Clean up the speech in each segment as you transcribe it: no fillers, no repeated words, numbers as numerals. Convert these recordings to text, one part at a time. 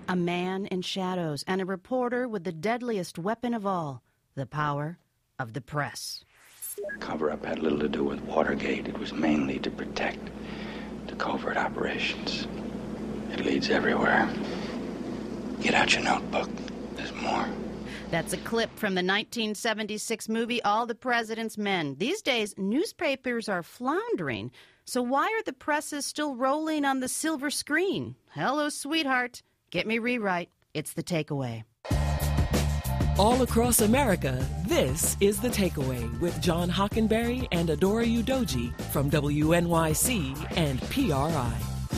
A man in shadows and a reporter with the deadliest weapon of all, the power of the press. Cover-up had little to do with Watergate. It was mainly to protect the covert operations. It leads everywhere. Get out your notebook. There's more. That's a clip from the 1976 movie All the President's Men. These days, newspapers are floundering. So why are the presses still rolling on the silver screen? Hello, sweetheart. Get me rewrite. It's The Takeaway. All across America, this is The Takeaway with John Hockenberry and Adora Udoji from WNYC and PRI.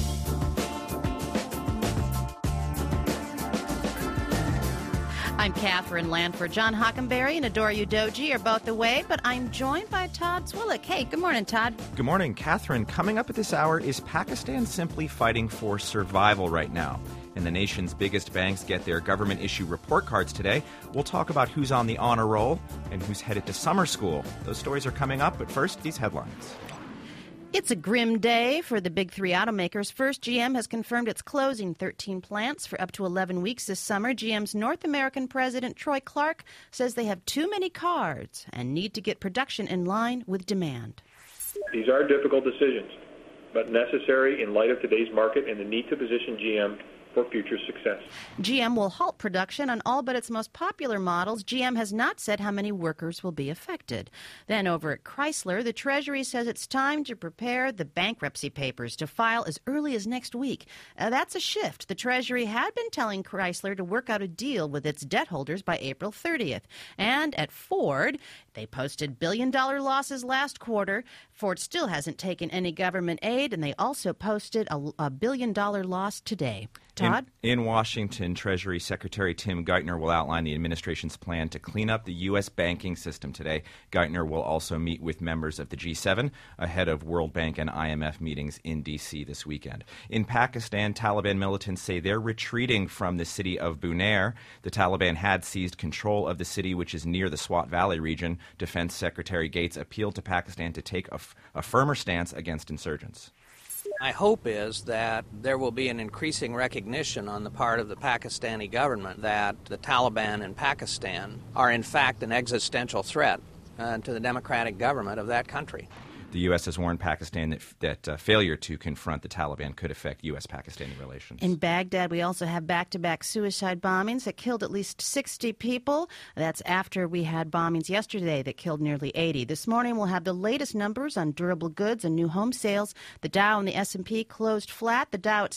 I'm Catherine Lanford. John Hockenberry and Adora Udoji are both away, but I'm joined by Todd Swillick. Hey, good morning, Todd. Good morning, Catherine. Coming up at this hour, is Pakistan simply fighting for survival right now? And the nation's biggest banks get their government-issue report cards today. We'll talk about who's on the honor roll and who's headed to summer school. Those stories are coming up, but first, these headlines. It's a grim day for the big three automakers. First, GM has confirmed it's closing 13 plants for up to 11 weeks this summer. GM's North American president, Troy Clark, says they have too many cars and need to get production in line with demand. These are difficult decisions, but necessary in light of today's market and the need to position GM for future success. GM will halt production on all but its most popular models. GM has not said how many workers will be affected. Then over at Chrysler, the Treasury says it's time to prepare the bankruptcy papers to file as early as next week. That's a shift. The Treasury had been telling Chrysler to work out a deal with its debt holders by April 30th. And at Ford, they posted billion-dollar losses last quarter. Ford still hasn't taken any government aid, and they also posted a billion-dollar loss today. Todd? In Washington, Treasury Secretary Tim Geithner will outline the administration's plan to clean up the U.S. banking system today. Geithner will also meet with members of the G7 ahead of World Bank and IMF meetings in D.C. this weekend. In Pakistan, Taliban militants say they're retreating from the city of Bunair. The Taliban had seized control of the city, which is near the Swat Valley region. Defense Secretary Gates appealed to Pakistan to take a firmer stance against insurgents. My hope is that there will be an increasing recognition on the part of the Pakistani government that the Taliban in Pakistan are in fact an existential threat to the democratic government of that country. The U.S. has warned Pakistan that failure to confront the Taliban could affect U.S.-Pakistani relations. In Baghdad, we also have back-to-back suicide bombings that killed at least 60 people. That's after we had bombings yesterday that killed nearly 80. This morning, we'll have the latest numbers on durable goods and new home sales. The Dow and the S&P closed flat. The Dow at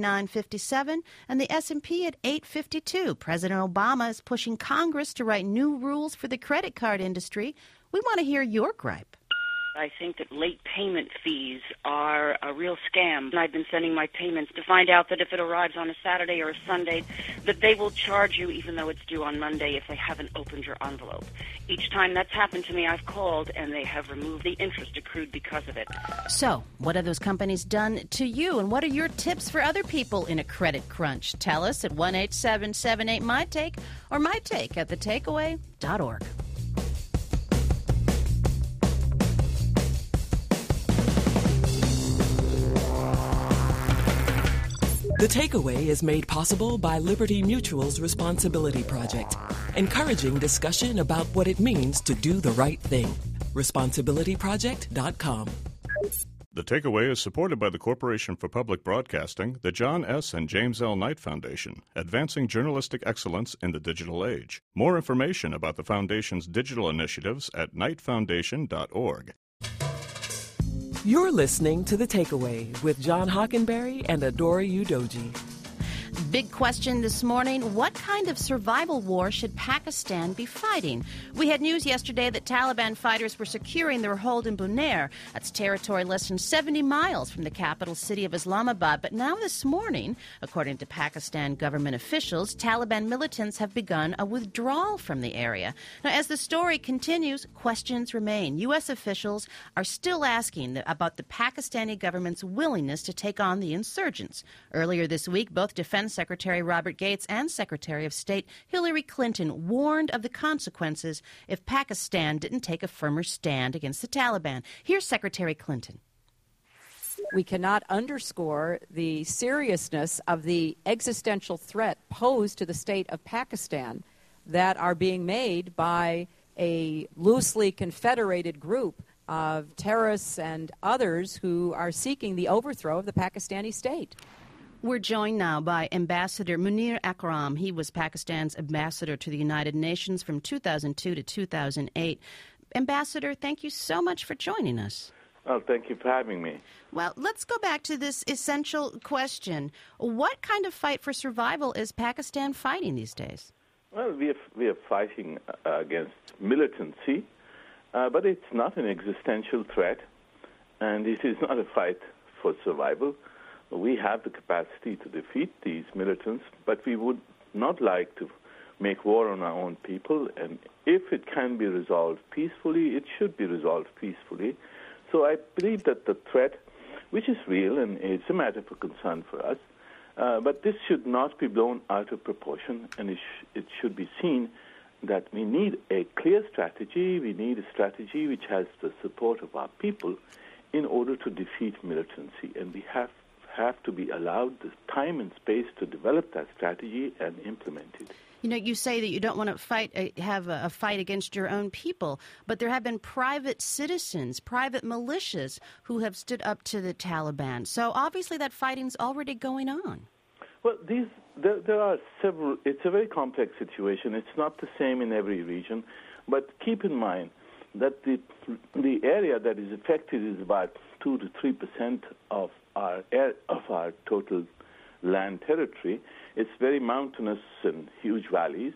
79.57 and the S&P at 8.52. President Obama is pushing Congress to write new rules for the credit card industry. We want to hear your gripe. I think that late payment fees are a real scam. And I've been sending my payments to find out that if it arrives on a Saturday or a Sunday, that they will charge you even though it's due on Monday if they haven't opened your envelope. Each time that's happened to me, I've called and they have removed the interest accrued because of it. So, what have those companies done to you? And what are your tips for other people in a credit crunch? Tell us at 1-877-78-MY-TAKE or MyTake at thetakeaway.org. The Takeaway is made possible by Liberty Mutual's Responsibility Project, encouraging discussion about what it means to do the right thing. ResponsibilityProject.com. The Takeaway is supported by the Corporation for Public Broadcasting, the John S. and James L. Knight Foundation, advancing journalistic excellence in the digital age. More information about the Foundation's digital initiatives at knightfoundation.org. You're listening to The Takeaway with John Hockenberry and Adora Udoji. Big question this morning, what kind of survival war should Pakistan be fighting? We had news yesterday that Taliban fighters were securing their hold in Bunair. That's territory less than 70 miles from the capital city of Islamabad. But now this morning, according to Pakistan government officials, Taliban militants have begun a withdrawal from the area. Now, as the story continues, questions remain. U.S. officials are still asking about the Pakistani government's willingness to take on the insurgents. Earlier this week, both Defense Secretary Robert Gates and Secretary of State Hillary Clinton warned of the consequences if Pakistan didn't take a firmer stand against the Taliban. Here's Secretary Clinton. we cannot underscore the seriousness of the existential threat posed to the state of Pakistan that are being made by a loosely confederated group of terrorists and others who are seeking the overthrow of the Pakistani state. We're joined now by Ambassador Munir Akram. He was Pakistan's ambassador to the United Nations from 2002 to 2008. Ambassador, thank you so much for joining us. Oh, thank you for having me. Well, let's go back to this essential question. What kind of fight for survival is Pakistan fighting these days? Well, we are fighting against militancy, but it's not an existential threat, and it is not a fight for survival. We have the capacity to defeat these militants, but we would not like to make war on our own people, and if it can be resolved peacefully, it should be resolved peacefully. So I believe that the threat, which is real and it's a matter for concern for us, but this should not be blown out of proportion, and it should be seen that we need a clear strategy. We need a strategy which has the support of our people in order to defeat militancy, and we have to be allowed the time and space to develop that strategy and implement it. You know, you say that you don't want to have a fight against your own people, but there have been private citizens, private militias who have stood up to the Taliban. So obviously that fighting's already going on. Well, there are several. It's a very complex situation. It's not the same in every region, but keep in mind that the area that is affected is about 2 to 3% of our total land territory. It's very mountainous and huge valleys,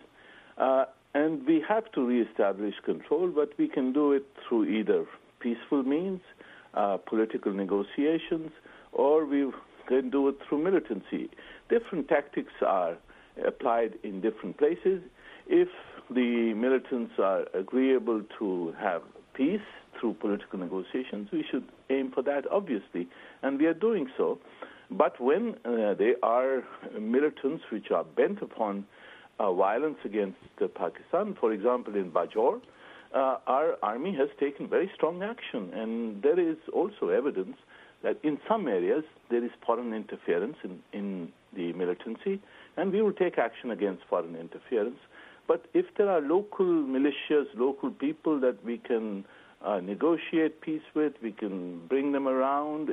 and we have to reestablish control, but we can do it through either peaceful means, political negotiations, or we can do it through militancy. Different tactics are applied in different places. If the militants are agreeable to have peace through political negotiations, we should aim for that, obviously, and we are doing so. But when they are militants which are bent upon violence against Pakistan, for example, in Bajaur, our army has taken very strong action. And there is also evidence that in some areas there is foreign interference in the militancy, and we will take action against foreign interference. But if there are local militias, local people that we can negotiate peace with, we can bring them around,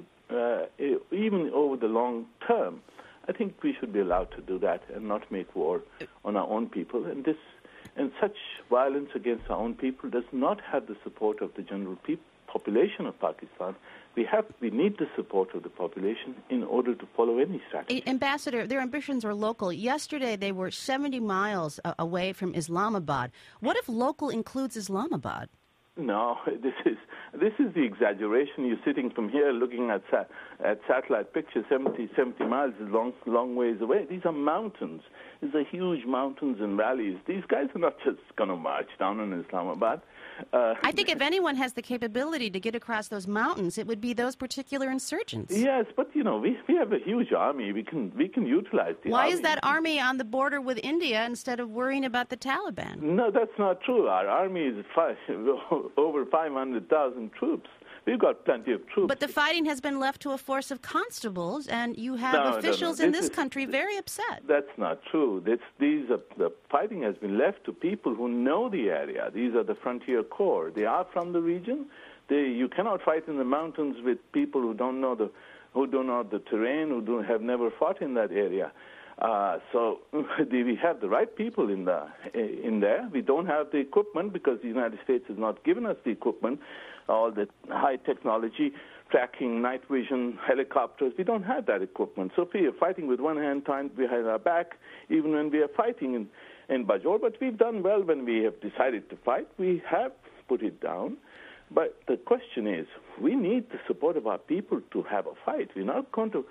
even over the long term, I think we should be allowed to do that and not make war on our own people. And such violence against our own people does not have the support of the general population of Pakistan. We need the support of the population in order to follow any strategy. Ambassador, their ambitions are local. Yesterday they were 70 miles away from Islamabad. What if local includes Islamabad? No, this is the exaggeration. You're sitting from here looking at satellite pictures. 70 miles is a long ways away. These are mountains. These are huge mountains and valleys. These guys are not just going to march down on Islamabad. I think if anyone has the capability to get across those mountains, it would be those particular insurgents. Yes, but we have a huge army. We can utilize the army. Why is that army on the border with India instead of worrying about the Taliban? No, that's not true. Our army is over 500,000 troops. We've got plenty of troops. But the fighting has been left to a force of constables, and you have officials in this country very upset. That's not true. The fighting has been left to people who know the area. These are the frontier corps. They are from the region. You cannot fight in the mountains with people who don't know the terrain, who have never fought in that area. So we have the right people in there. We don't have the equipment because the United States has not given us the equipment, all the high technology, tracking, night vision, helicopters. We don't have that equipment. So we are fighting with one hand tied behind our back, even when we are fighting in Bajaur. But we've done well when we have decided to fight. We have put it down. But the question is, we need the support of our people to have a fight. We're not going to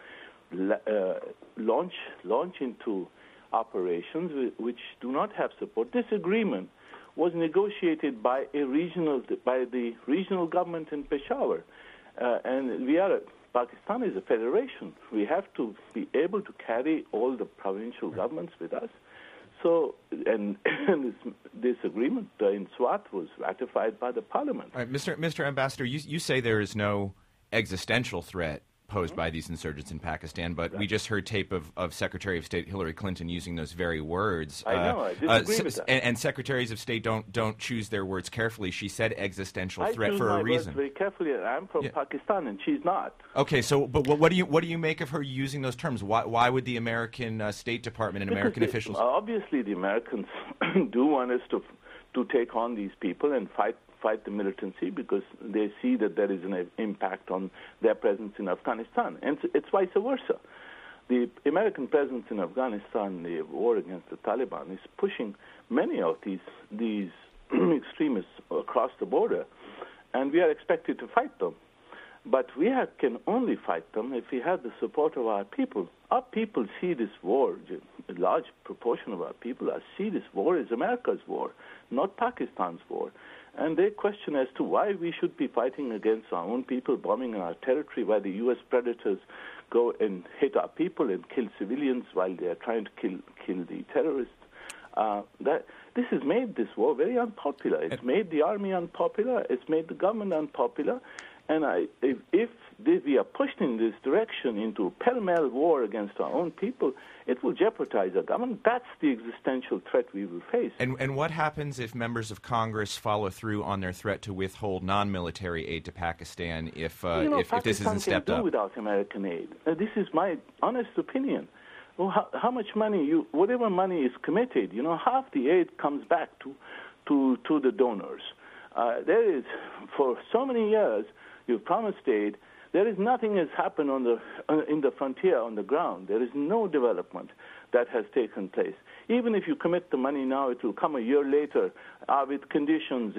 launch into operations which do not have support. This agreement was negotiated by the regional government in Peshawar, and Pakistan is a federation. We have to be able to carry all the provincial governments with us. So, and this agreement in Swat was ratified by the parliament. All right, Mr. Ambassador, you say there is no existential threat posed by these insurgents in Pakistan, but we just heard tape of Secretary of State Hillary Clinton using those very words. I know, I disagree with that. And secretaries of state don't choose their words carefully. She said existential threat I for a reason. Words very carefully. I'm from Pakistan, and she's not. Okay, so but what do you make of her using those terms? Why would the American State Department and American officials? Obviously, the Americans do want us to take on these people and fight the militancy because they see that there is an impact on their presence in Afghanistan. And it's vice versa. The American presence in Afghanistan, the war against the Taliban, is pushing many of these extremists across the border, and we are expected to fight them. But we can only fight them if we have the support of our people. Our people see this war, a large proportion of our people see this war as America's war, not Pakistan's war. And they question as to why we should be fighting against our own people, bombing our territory, why the U.S. predators go and hit our people and kill civilians while they are trying to kill the terrorists. This has made this war very unpopular. It's made the army unpopular. It's made the government unpopular. And if we are pushed in this direction into a pell-mell war against our own people, it will jeopardize our government. That's the existential threat we will face. And what happens if members of Congress follow through on their threat to withhold non-military aid to Pakistan if this isn't stepped up? Pakistan can do without American aid. This is my honest opinion. Well, how much money whatever money is committed, half the aid comes back to the donors. There is, for so many years, you've promised aid. There is nothing has happened in the frontier, on the ground. There is no development that has taken place. Even if you commit the money now, it will come a year later with conditions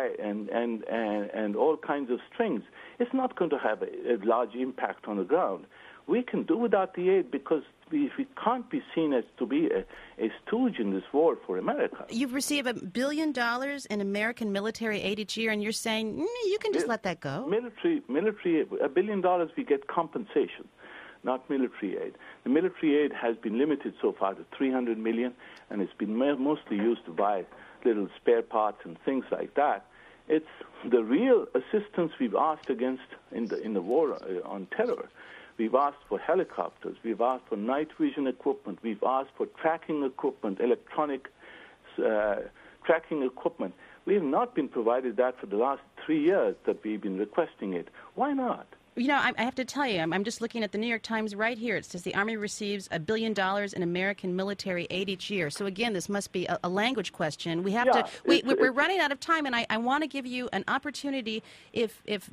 and all kinds of strings. It's not going to have a large impact on the ground. We can do without the aid because we can't be seen as to be a stooge in this war for America. You receive $1 billion in American military aid each year, and you're saying you can just let that go? Military, $1 billion we get compensation, not military aid. The military aid has been limited so far to $300 million, and it's been mostly used to buy little spare parts and things like that. It's the real assistance we've asked against in the war on terror. We've asked for helicopters. We've asked for night vision equipment. We've asked for tracking equipment, electronic tracking equipment. We have not been provided that for the last 3 years that we've been requesting it. Why not? I have to tell you, I'm just looking at the New York Times right here. It says the Army receives $1 billion in American military aid each year. So again, this must be a language question. We have we're running out of time, and I want to give you an opportunity. If the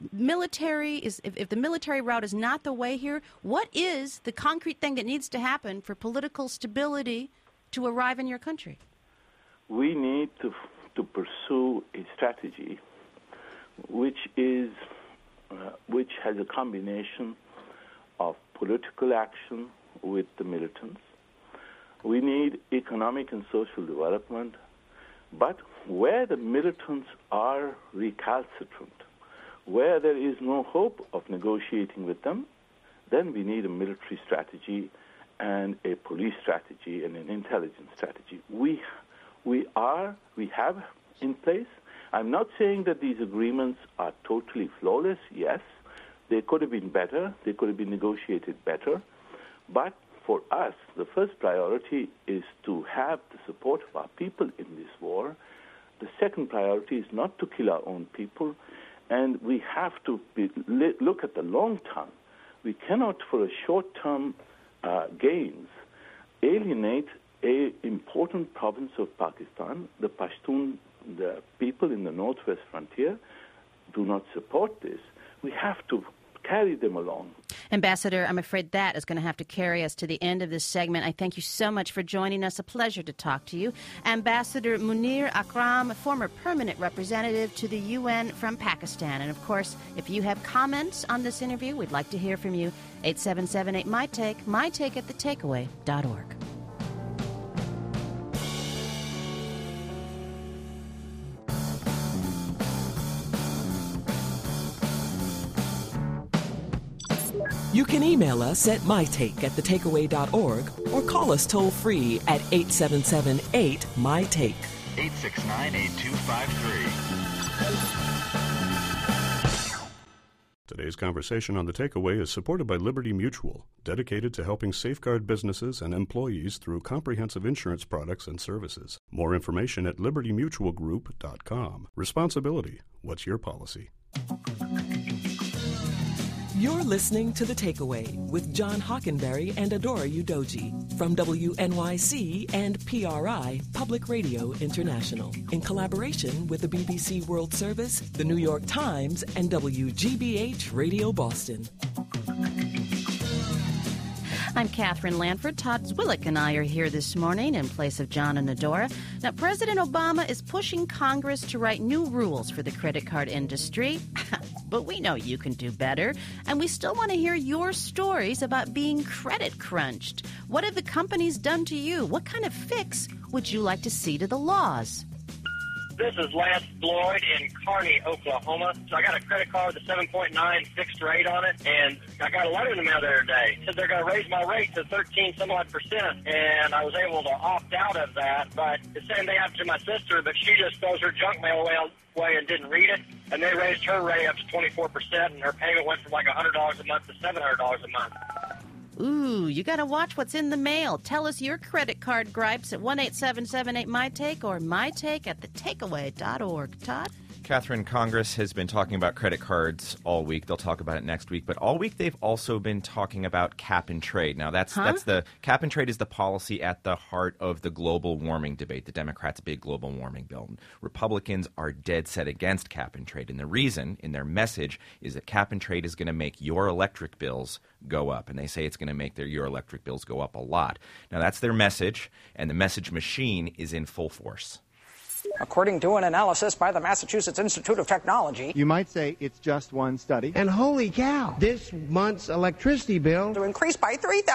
military route is not the way here, what is the concrete thing that needs to happen for political stability to arrive in your country? We need to pursue a strategy which has a combination of political action with the militants. We need economic and social development, but where the militants are recalcitrant, where there is no hope of negotiating with them, then we need a military strategy and a police strategy and an intelligence strategy. We have in place. I'm not saying that these agreements are totally flawless. Yes, they could have been better. They could have been negotiated better. But for us, the first priority is to have the support of our people in this war. The second priority is not to kill our own people. And we have to look at the long term. We cannot, for a short-term gains, alienate an important province of Pakistan. The Pashtun, the people in the northwest frontier, do not support this. We have to carry them along. Ambassador, I'm afraid that is going to have to carry us to the end of this segment. I thank you so much for joining us. A pleasure to talk to you. Ambassador Munir Akram, former permanent representative to the UN from Pakistan. And, of course, if you have comments on this interview, we'd like to hear from you. 877-8-MY-TAKE, mytake at thetakeaway.org. You can email us at mytake@thetakeaway.org or call us toll-free at 877-8-MY-TAKE. 869-8253. Today's conversation on The Takeaway is supported by Liberty Mutual, dedicated to helping safeguard businesses and employees through comprehensive insurance products and services. More information at libertymutualgroup.com. Responsibility. What's your policy? You're listening to The Takeaway with John Hockenberry and Adora Udoji from WNYC and PRI, Public Radio International, in collaboration with the BBC World Service, the New York Times, and WGBH Radio Boston. I'm Catherine Lanford. Todd Zwillick and I are here this morning in place of John and Adora. Now, President Obama is pushing Congress to write new rules for the credit card industry. But we know you can do better, and we still want to hear your stories about being credit crunched. What have the companies done to you? What kind of fix would you like to see to the laws? This is Lance Floyd in Kearney, Oklahoma. So I got a credit card with a 7.9 fixed rate on it, and I got a letter in the mail the other day. It said they're going to raise my rate to 13-some-odd%, and I was able to opt out of that. But the same thing happened to my sister, but she just throws her junk mail away and didn't read it, and they raised her rate up to 24%, and her payment went from like $100 a month to $700 a month. Ooh, you got to watch what's in the mail. Tell us your credit card gripes at 1-877-8-MY-TAKE or mytake@thetakeaway.org. Todd? Catherine, Congress has been talking about credit cards all week. They'll talk about it next week. But all week they've also been talking about cap and trade. Now, that's the cap and trade is the policy at the heart of the global warming debate, the Democrats' big global warming bill. Republicans are dead set against cap and trade. And the reason in their message is that cap and trade is going to make your electric bills go up. And they say it's going to make your electric bills go up a lot. Now, that's their message, and the message machine is in full force. According to an analysis by the Massachusetts Institute of Technology, you might say it's just one study. And holy cow, this month's electricity bill to increase by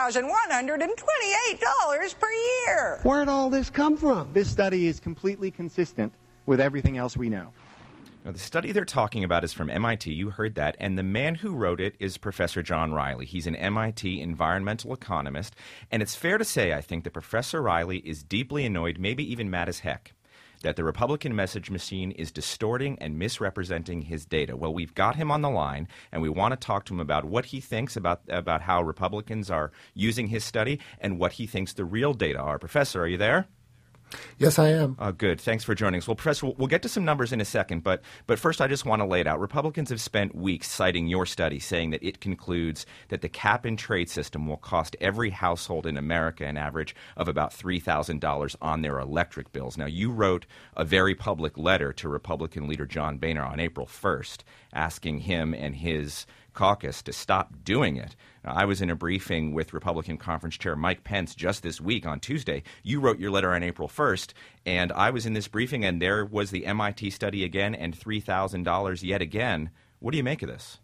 $3,128 per year. Where'd all this come from? This study is completely consistent with everything else we know. Now, the study they're talking about is from MIT. You heard that. And the man who wrote it is Professor John Riley. He's an MIT environmental economist. And it's fair to say, I think, that Professor Riley is deeply annoyed, maybe even mad as heck, that the Republican message machine is distorting and misrepresenting his data. Well, we've got him on the line, and we want to talk to him about what he thinks about how Republicans are using his study and what he thinks the real data are. Professor, are you there? Yes, I am. Good. Thanks for joining us. Well, Professor, we'll get to some numbers in a second, but first I just want to lay it out. Republicans have spent weeks citing your study, saying that it concludes that the cap-and-trade system will cost every household in America an average of about $3,000 on their electric bills. Now, you wrote a very public letter to Republican leader John Boehner on April 1st, asking him and his caucus to stop doing it. Now, I was in a briefing with Republican Conference Chair Mike Pence just this week on Tuesday. You wrote your letter on April 1st, and I was in this briefing, and there was the MIT study again and $3,000 yet again. What do you make of this?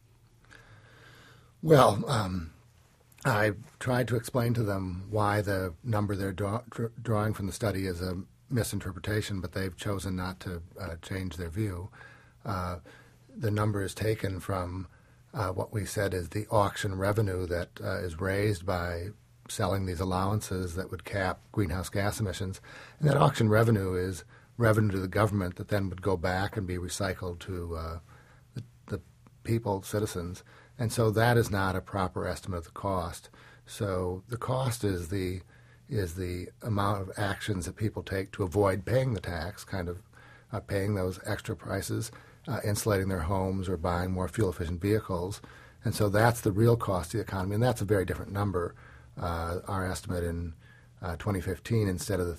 Well, I tried to explain to them why the number they're drawing from the study is a misinterpretation, but they've chosen not to change their view. The number is taken from what we said is the auction revenue that is raised by selling these allowances that would cap greenhouse gas emissions. And that auction revenue is revenue to the government that then would go back and be recycled to the people, citizens. And so that is not a proper estimate of the cost. So the cost is the amount of actions that people take to avoid paying the tax, kind of paying those extra prices, insulating their homes or buying more fuel-efficient vehicles. And so that's the real cost to the economy, and that's a very different number. Our estimate in 2015, instead of the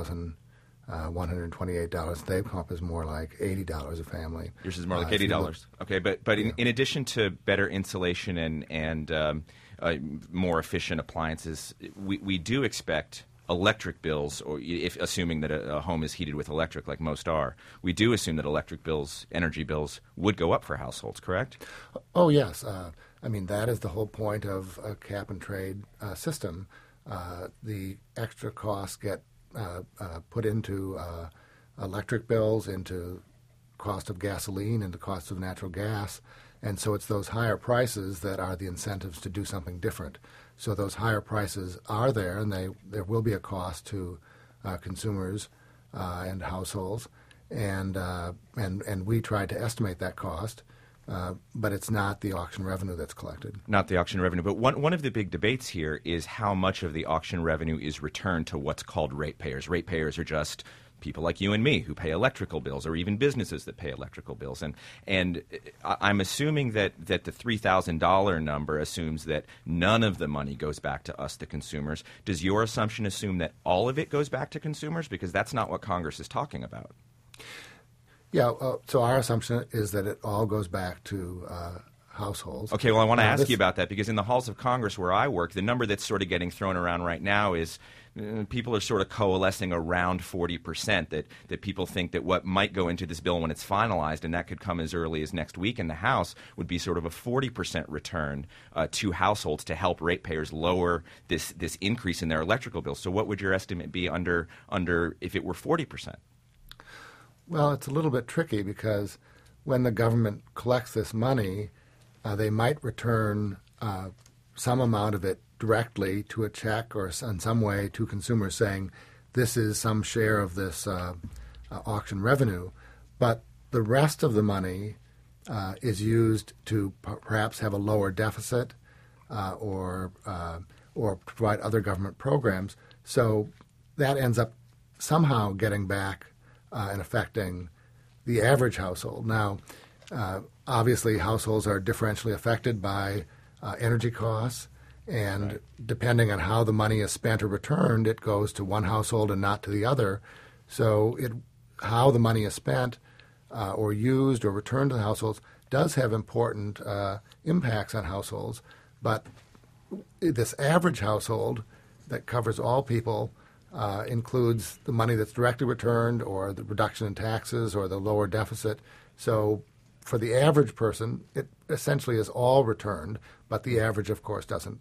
$3,128 they've come up is more like $80 a family. Yours is more like $80. Okay, but in addition to better insulation and more efficient appliances, we do expect electric bills, or if assuming that a home is heated with electric like most are, we do assume that electric bills, energy bills, would go up for households, correct? Oh, yes. I mean, that is the whole point of a cap-and-trade system. The extra costs get put into electric bills, into cost of gasoline, into cost of natural gas, and so it's those higher prices that are the incentives to do something different. So those higher prices are there, and there will be a cost to consumers and households, and we tried to estimate that cost but it's not the auction revenue that's collected. Not the auction revenue. But one of the big debates here is how much of the auction revenue is returned to what's called ratepayers. Ratepayers are just people like you and me who pay electrical bills, or even businesses that pay electrical bills. And I'm assuming that the $3,000 number assumes that none of the money goes back to us, the consumers. Does your assumption assume that all of it goes back to consumers? Because that's not what Congress is talking about. Yeah, so our assumption is that it all goes back to households. Okay, well, I want to ask you about that, because in the halls of Congress where I work, the number that's sort of getting thrown around right now is people are sort of coalescing around 40%, that people think that what might go into this bill when it's finalized, and that could come as early as next week in the House, would be sort of a 40% return to households to help ratepayers lower this increase in their electrical bills. So what would your estimate be under if it were 40%? Well, it's a little bit tricky, because when the government collects this money, they might return some amount of it directly to a check or in some way to consumers, saying this is some share of this auction revenue. But the rest of the money is used to perhaps have a lower deficit or provide other government programs. So that ends up somehow getting back and affecting the average household. Now, obviously, households are differentially affected by energy costs, and depending on how the money is spent or returned, it goes to one household and not to the other. So how the money is spent or used or returned to the households does have important impacts on households. But this average household that covers all people includes the money that's directly returned, or the reduction in taxes, or the lower deficit. So for the average person, it essentially is all returned, but the average, of course, doesn't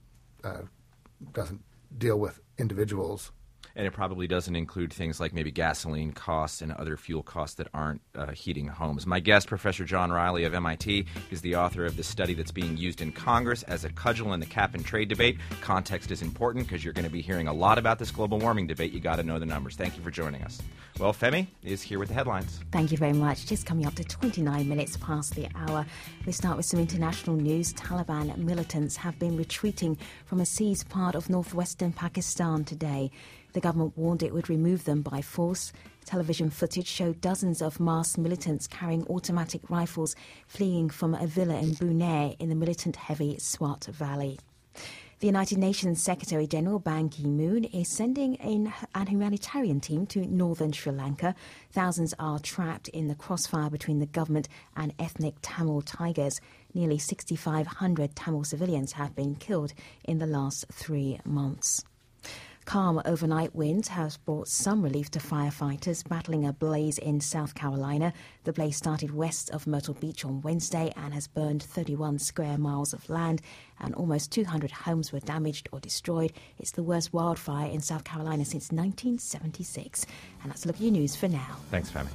deal with individuals. And it probably doesn't include things like maybe gasoline costs and other fuel costs that aren't heating homes. My guest, Professor John Riley of MIT, is the author of this study that's being used in Congress as a cudgel in the cap-and-trade debate. Context is important, because you're going to be hearing a lot about this global warming debate. You got to know the numbers. Thank you for joining us. Well, Femi is here with the headlines. Thank you very much. Just coming up to 29 minutes past the hour. We start with some international news. Taliban militants have been retreating from a seized part of northwestern Pakistan today. The government warned it would remove them by force. Television footage showed dozens of masked militants carrying automatic rifles fleeing from a villa in Buner in the militant-heavy Swat Valley. The United Nations Secretary-General Ban Ki-moon is sending in an humanitarian team to northern Sri Lanka. Thousands are trapped in the crossfire between the government and ethnic Tamil Tigers. Nearly 6,500 Tamil civilians have been killed in the last 3 months. Calm overnight winds has brought some relief to firefighters battling a blaze in South Carolina. The blaze started west of Myrtle Beach on Wednesday and has burned 31 square miles of land, and almost 200 homes were damaged or destroyed. It's the worst wildfire in South Carolina since 1976. And that's a look at your news for now. Thanks, Femi.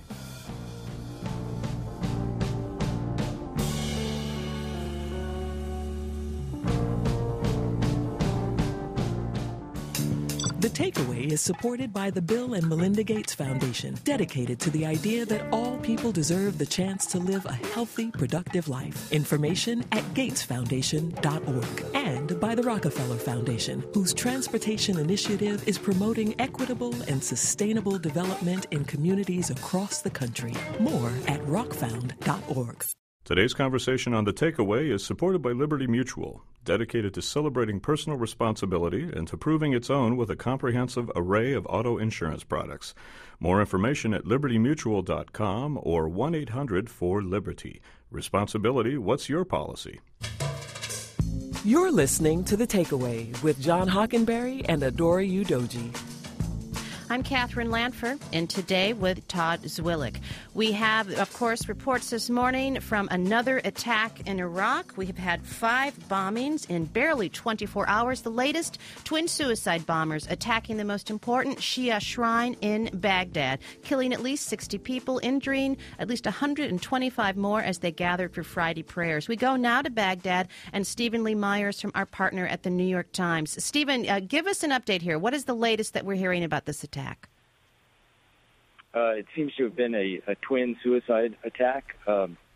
The Takeaway is supported by the Bill and Melinda Gates Foundation, dedicated to the idea that all people deserve the chance to live a healthy, productive life. Information at gatesfoundation.org. And by the Rockefeller Foundation, whose transportation initiative is promoting equitable and sustainable development in communities across the country. More at rockfound.org. Today's conversation on The Takeaway is supported by Liberty Mutual, dedicated to celebrating personal responsibility and to proving its own with a comprehensive array of auto insurance products. More information at libertymutual.com or 1-800-4LIBERTY. Responsibility, what's your policy? You're listening to The Takeaway with John Hockenberry and Adora Udoji. I'm Catherine Lanford, and today with Todd Zwillich. We have, of course, reports this morning from another attack in Iraq. We have had 5 bombings in barely 24 hours. The latest, twin suicide bombers attacking the most important Shia shrine in Baghdad, killing at least 60 people, injuring at least 125 more as they gathered for Friday prayers. We go now to Baghdad, and Stephen Lee Myers from our partner at the New York Times. Stephen, give us an update here. What is the latest that we're hearing about this attack? It seems to have been a twin suicide attack.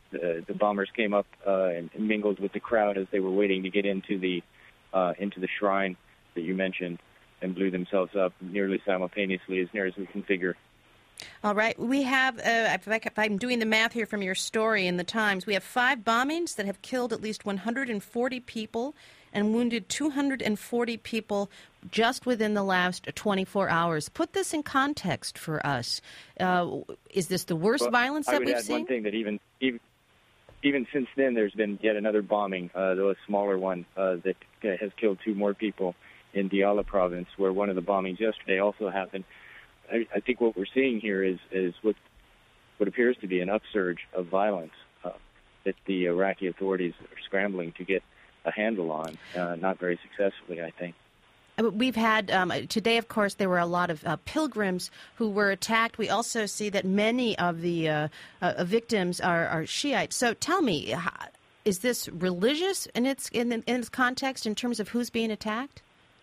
the bombers came up and mingled with the crowd as they were waiting to get into the shrine that you mentioned, and blew themselves up nearly simultaneously, as near as we can figure. All right. We have, if I'm doing the math here from your story in the Times, we have 5 bombings that have killed at least 140 people and wounded 240 people just within the last 24 hours. Put this in context for us. Is this the worst violence that we've seen? I would add one thing, that even since then, there's been yet another bombing, though a smaller one, that has killed 2 more people in Diyala province, where one of the bombings yesterday also happened. I think what we're seeing here is what appears to be an upsurge of violence that the Iraqi authorities are scrambling to get a handle on, not very successfully, I think. We've had, today, of course, there were a lot of pilgrims who were attacked. We also see that many of the victims are Shiites. So tell me, is this religious in its context in terms of who's being attacked?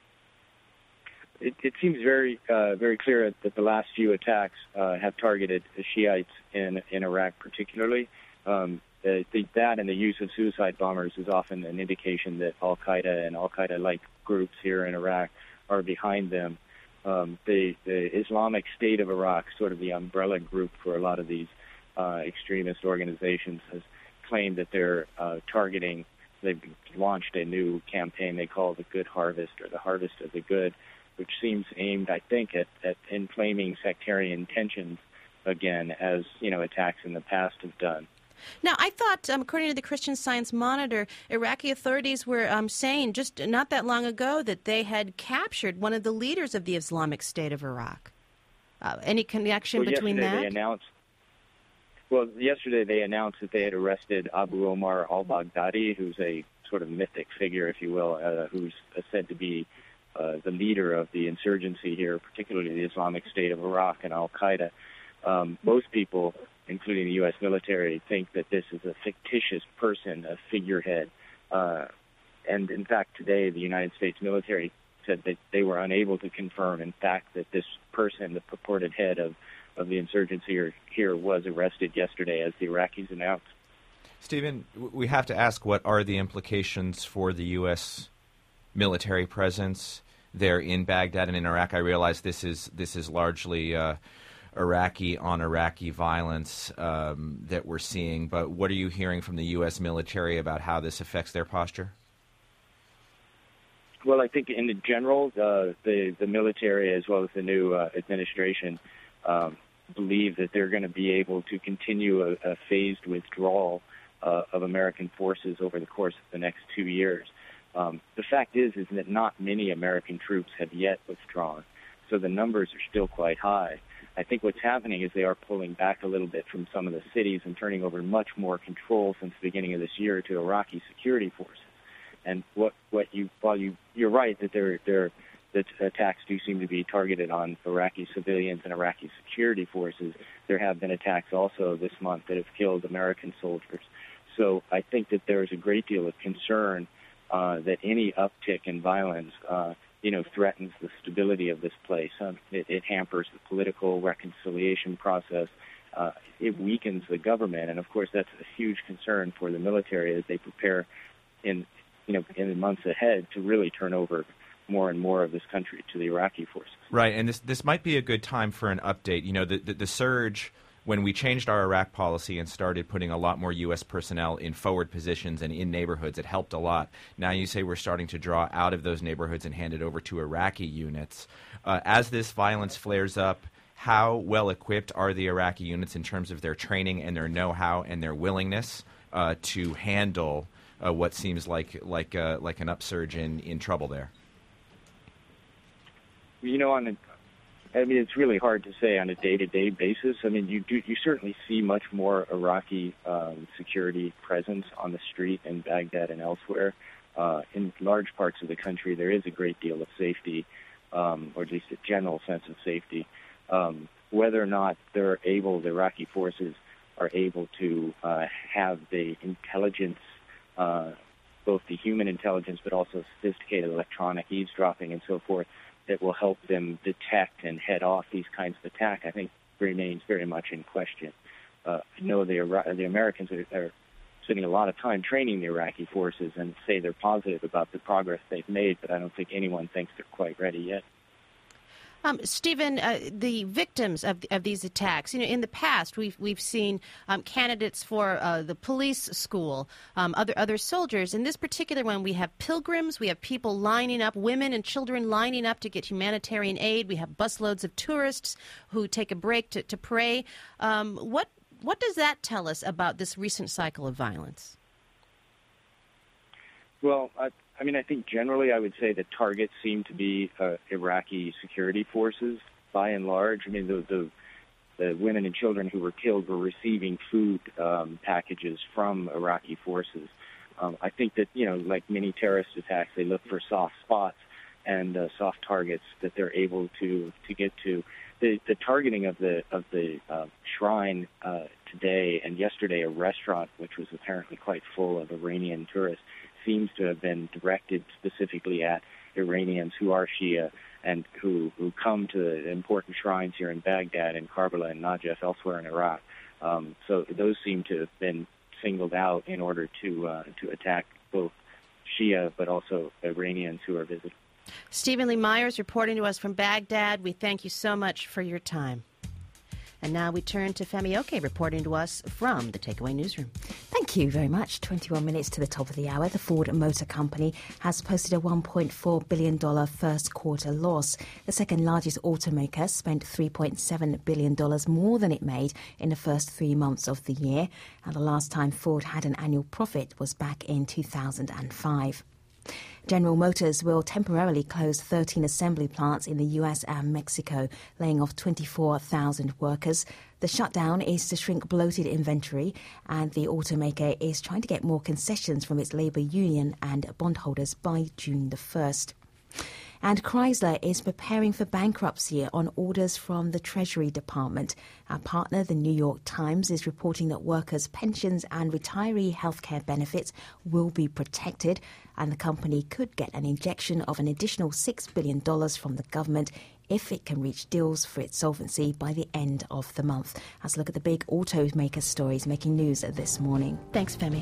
It seems very clear that the last few attacks have targeted the Shiites in Iraq particularly. That and the use of suicide bombers is often an indication that Al-Qaeda and Al-Qaeda-like groups here in Iraq are behind them. The Islamic State of Iraq, sort of the umbrella group for a lot of these extremist organizations, has claimed that they're targeting. They've launched a new campaign they call the Good Harvest, or the Harvest of the Good, which seems aimed, I think, at inflaming sectarian tensions again, as attacks in the past have done. Now, I thought, according to the Christian Science Monitor, Iraqi authorities were saying just not that long ago that they had captured one of the leaders of the Islamic State of Iraq. Any connection between that? Yesterday they announced that they had arrested Abu Omar al-Baghdadi, who's a sort of mythic figure, if you will, who's said to be the leader of the insurgency here, particularly the Islamic State of Iraq and Al-Qaeda. Most people, including the U.S. military, think that this is a fictitious person, a figurehead. And in fact, today the United States military said that they were unable to confirm, in fact, that this person, the purported head of the insurgency here, was arrested yesterday, as the Iraqis announced. Stephen, we have to ask, what are the implications for the U.S. military presence there in Baghdad and in Iraq? I realize this is largely Iraqi on Iraqi violence that we're seeing, but what are you hearing from the U.S. military about how this affects their posture? Well, I think in general, the military as well as the new administration believe that they're going to be able to continue a phased withdrawal of American forces over the course of the next 2 years. The fact is that not many American troops have yet withdrawn, so the numbers are still quite high. I think what's happening is they are pulling back a little bit from some of the cities and turning over much more control since the beginning of this year to Iraqi security forces. And while you're right that that attacks do seem to be targeted on Iraqi civilians and Iraqi security forces, there have been attacks also this month that have killed American soldiers. So I think that there is a great deal of concern that any uptick in violence threatens the stability of this place. It hampers the political reconciliation process. It weakens the government, and of course that's a huge concern for the military as they prepare in the months ahead to really turn over more and more of this country to the Iraqi forces. Right, and this might be a good time for an update. The surge, when we changed our Iraq policy and started putting a lot more U.S. personnel in forward positions and in neighborhoods, it helped a lot. Now you say we're starting to draw out of those neighborhoods and hand it over to Iraqi units. As this violence flares up, how well equipped are the Iraqi units in terms of their training and their know-how and their willingness to handle what seems like an upsurge in trouble there? It's really hard to say on a day-to-day basis. You certainly see much more Iraqi security presence on the street in Baghdad and elsewhere. In large parts of the country, there is a great deal of safety, or at least a general sense of safety. Whether or not the Iraqi forces are able to have the intelligence, both the human intelligence, but also sophisticated electronic eavesdropping and so forth, that will help them detect and head off these kinds of attack, I think remains very much in question. I know the Americans are spending a lot of time training the Iraqi forces and say they're positive about the progress they've made, but I don't think anyone thinks they're quite ready yet. Stephen, the victims of these attacks, in the past we've seen candidates for the police school, other soldiers. In this particular one, we have pilgrims, we have people lining up, women and children lining up to get humanitarian aid. We have busloads of tourists who take a break to pray. What does that tell us about this recent cycle of violence? Well, I think generally I would say the targets seem to be Iraqi security forces by and large. I mean, the women and children who were killed were receiving food packages from Iraqi forces. I think that, like many terrorist attacks, they look for soft spots and soft targets that they're able to get to. The targeting of the shrine today and yesterday, a restaurant which was apparently quite full of Iranian tourists, seems to have been directed specifically at Iranians who are Shia and who come to the important shrines here in Baghdad and Karbala and Najaf, elsewhere in Iraq. So those seem to have been singled out in order to attack both Shia but also Iranians who are visiting. Stephen Lee Myers reporting to us from Baghdad. We thank you so much for your time. And now we turn to Femi Oke reporting to us from the Takeaway Newsroom. Thank you very much. 21 minutes to the top of the hour. The Ford Motor Company has posted a $1.4 billion first quarter loss. The second largest automaker spent $3.7 billion more than it made in the first 3 months of the year. And the last time Ford had an annual profit was back in 2005. General Motors will temporarily close 13 assembly plants in the US and Mexico, laying off 24,000 workers. The shutdown is to shrink bloated inventory, and the automaker is trying to get more concessions from its labor union and bondholders by June the 1st. And Chrysler is preparing for bankruptcy on orders from the Treasury Department. Our partner, the New York Times, is reporting that workers' pensions and retiree healthcare benefits will be protected, and the company could get an injection of an additional $6 billion from the government if it can reach deals for its solvency by the end of the month. Let's look at the big automaker stories making news this morning. Thanks, Femi.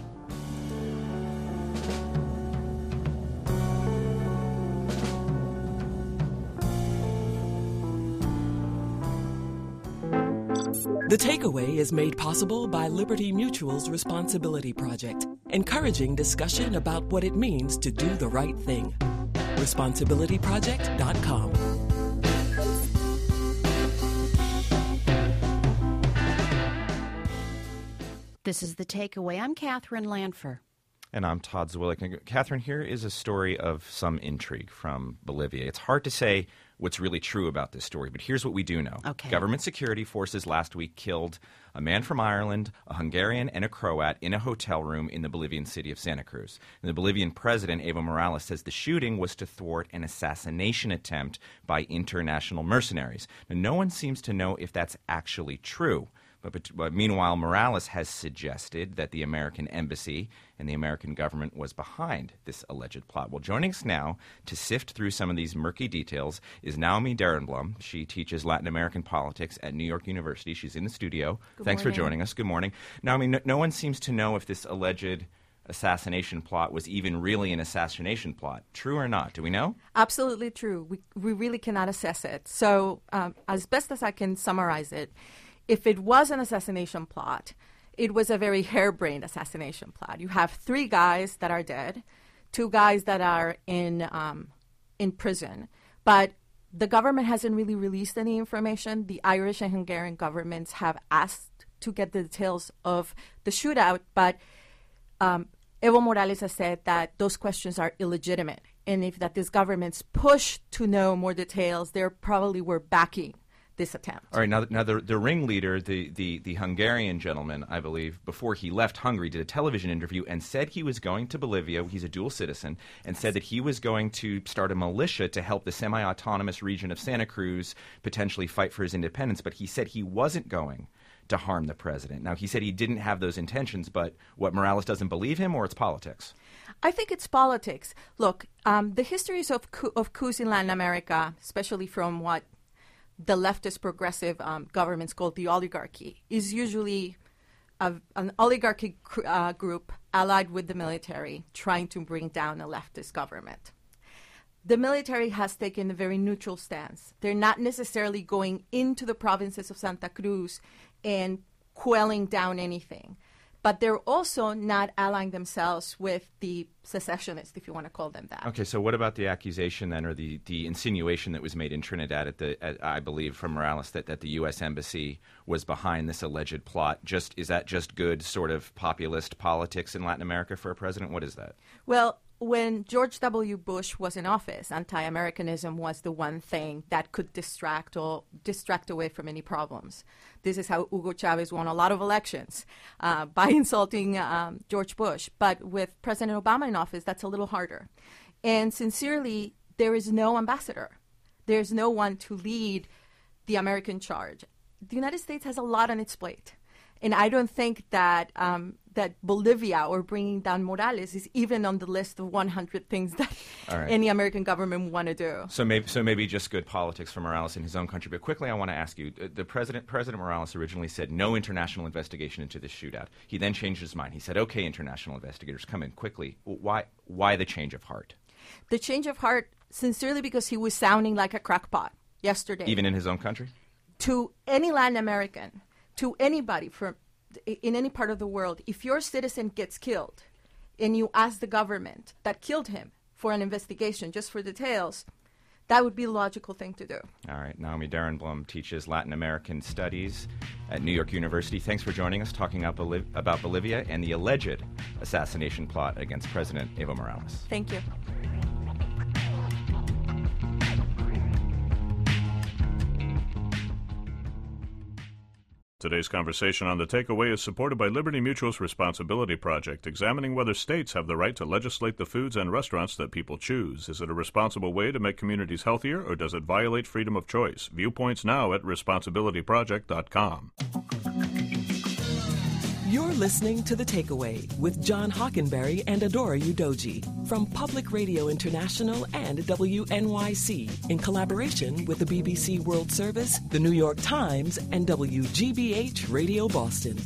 The Takeaway is made possible by Liberty Mutual's Responsibility Project, encouraging discussion about what it means to do the right thing. ResponsibilityProject.com. This is The Takeaway. I'm Catherine Lanfer. And I'm Todd Zwillick. And Catherine, here is a story of some intrigue from Bolivia. It's hard to say what's really true about this story, but here's what we do know. Okay. Government security forces last week killed a man from Ireland, a Hungarian, and a Croat in a hotel room in the Bolivian city of Santa Cruz. And the Bolivian president, Evo Morales, says the shooting was to thwart an assassination attempt by international mercenaries. Now, no one seems to know if that's actually true. But meanwhile, Morales has suggested that the American embassy and the American government was behind this alleged plot. Well, joining us now to sift through some of these murky details is Naomi Darrenblum. She teaches Latin American politics at New York University. She's in the studio. Thanks for joining us. Good morning. Naomi, no one seems to know if this alleged assassination plot was even really an assassination plot. True or not? Do we know? Absolutely true. We really cannot assess it. So as best as I can summarize it, if it was an assassination plot, it was a very harebrained assassination plot. You have 3 guys that are dead, 2 guys that are in prison, but the government hasn't really released any information. The Irish and Hungarian governments have asked to get the details of the shootout, but Evo Morales has said that those questions are illegitimate, and if that these governments push to know more details, they probably were backing this attempt. All right, now the ringleader, the Hungarian gentleman, I believe, before he left Hungary, did a television interview and said he was going to Bolivia. He's a dual citizen, and said that he was going to start a militia to help the semi-autonomous region of Santa Cruz potentially fight for his independence. But he said he wasn't going to harm the president. Now, he said he didn't have those intentions, but what, Morales doesn't believe him, or it's politics? I think it's politics. Look, the histories of coups in Latin America, especially from what the leftist progressive governments called the oligarchy, is usually an oligarchy group allied with the military trying to bring down a leftist government. The military has taken a very neutral stance. They're not necessarily going into the provinces of Santa Cruz and quelling down anything. But they're also not allying themselves with the secessionists, if you want to call them that. Okay, so what about the accusation then, or the insinuation that was made in Trinidad, I believe, from Morales, that the U.S. Embassy was behind this alleged plot? Is that just good sort of populist politics in Latin America for a president? What is that? Well, when George W. Bush was in office, anti-Americanism was the one thing that could distract away from any problems. This is how Hugo Chavez won a lot of elections, by insulting George Bush. But with President Obama in office, that's a little harder. And sincerely, there is no ambassador. There's no one to lead the American charge. The United States has a lot on its plate. And I don't think that that Bolivia or bringing down Morales is even on the list of 100 things that any American government want to do. So maybe just good politics for Morales in his own country. But quickly, I want to ask you: President Morales originally said no international investigation into this shootout. He then changed his mind. He said, "Okay, international investigators, come in quickly." Why the change of heart? The change of heart, sincerely, because he was sounding like a crackpot yesterday. Even in his own country? To any Latin American, to anybody in any part of the world, if your citizen gets killed and you ask the government that killed him for an investigation, just for details, that would be the logical thing to do. All right. Naomi Darrenblum teaches Latin American Studies at New York University. Thanks for joining us, talking about Bolivia and the alleged assassination plot against President Evo Morales. Thank you. Today's conversation on The Takeaway is supported by Liberty Mutual's Responsibility Project, examining whether states have the right to legislate the foods and restaurants that people choose. Is it a responsible way to make communities healthier, or does it violate freedom of choice? Viewpoints now at responsibilityproject.com. You're listening to The Takeaway with John Hockenberry and Adora Udoji from Public Radio International and WNYC in collaboration with the BBC World Service, the New York Times, and WGBH Radio Boston.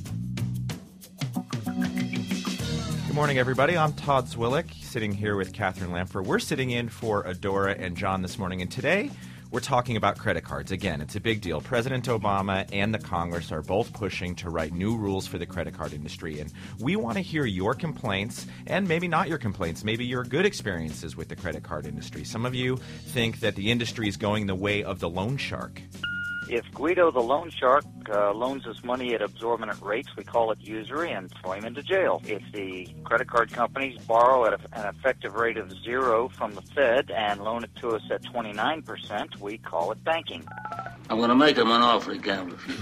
Good morning, everybody. I'm Todd Zwillick, sitting here with Catherine Lamfer. We're sitting in for Adora and John this morning, and today we're talking about credit cards. Again, it's a big deal. President Obama and the Congress are both pushing to write new rules for the credit card industry. And we want to hear your complaints, and maybe not your complaints, maybe your good experiences with the credit card industry. Some of you think that the industry is going the way of the loan shark. If Guido the loan shark loans us money at exorbitant rates, we call it usury and throw him into jail. If the credit card companies borrow at an effective rate of 0 from the Fed and loan it to us at 29%, we call it banking. I'm going to make him an offer he can't refuse.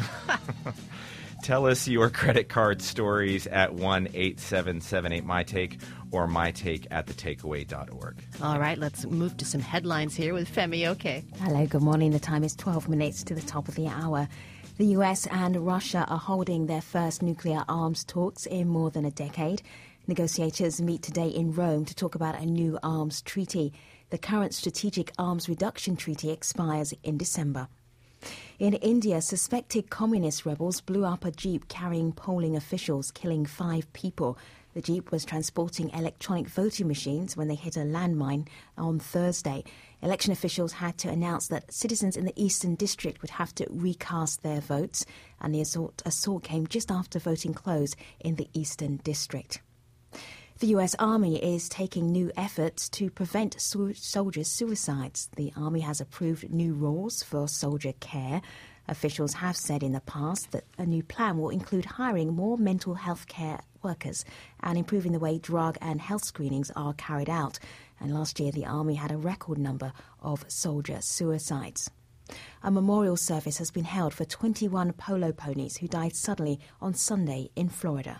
Tell us your credit card stories at 1-877-8MyTake or mytake@thetakeaway.org. All right, let's move to some headlines here with Femi Oke. Hello, good morning. The time is 12 minutes to the top of the hour. The US and Russia are holding their first nuclear arms talks in more than a decade. Negotiators meet today in Rome to talk about a new arms treaty. The current Strategic Arms Reduction Treaty expires in December. In India, suspected communist rebels blew up a jeep carrying polling officials, killing 5 people. The jeep was transporting electronic voting machines when they hit a landmine on Thursday. Election officials had to announce that citizens in the Eastern District would have to recast their votes, and the assault came just after voting closed in the Eastern District. The U.S. Army is taking new efforts to prevent soldiers' suicides. The Army has approved new rules for soldier care. Officials have said in the past that a new plan will include hiring more mental health care workers and improving the way drug and health screenings are carried out. And last year, the Army had a record number of soldier suicides. A memorial service has been held for 21 polo ponies who died suddenly on Sunday in Florida.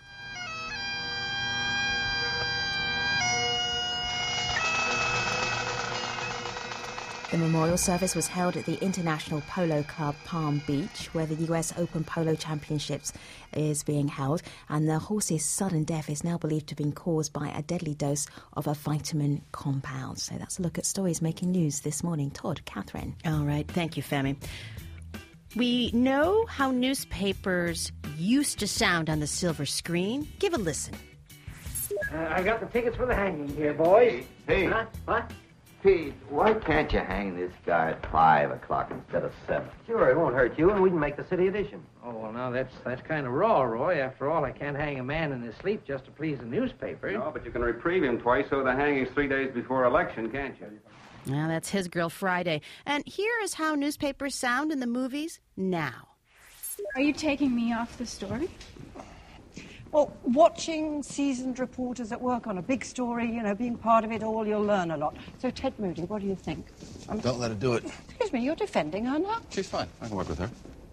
The memorial service was held at the International Polo Club Palm Beach, where the US Open Polo Championships is being held, and the horse's sudden death is now believed to have been caused by a deadly dose of a vitamin compound. So that's a look at stories making news this morning. Todd, Catherine. All right, thank you, Femi. We know how newspapers used to sound on the silver screen. Give a listen. I got the tickets for the hanging here, boys. Hey. Huh? What? Pete, why can't you hang this guy at 5 o'clock instead of 7? Sure, it won't hurt you, and we can make the city edition. Oh, well, now, that's kind of raw, Roy. After all, I can't hang a man in his sleep just to please the newspaper. No, but you can reprieve him twice, so the hanging's 3 days before election, can't you? Now, that's His Girl Friday. And here is how newspapers sound in the movies now. Are you taking me off the story? Well, watching seasoned reporters at work on a big story, being part of it all, you'll learn a lot. So, Ted Moody, what do you think? Don't let her do it. Excuse me, you're defending her now? She's fine. I can work with her.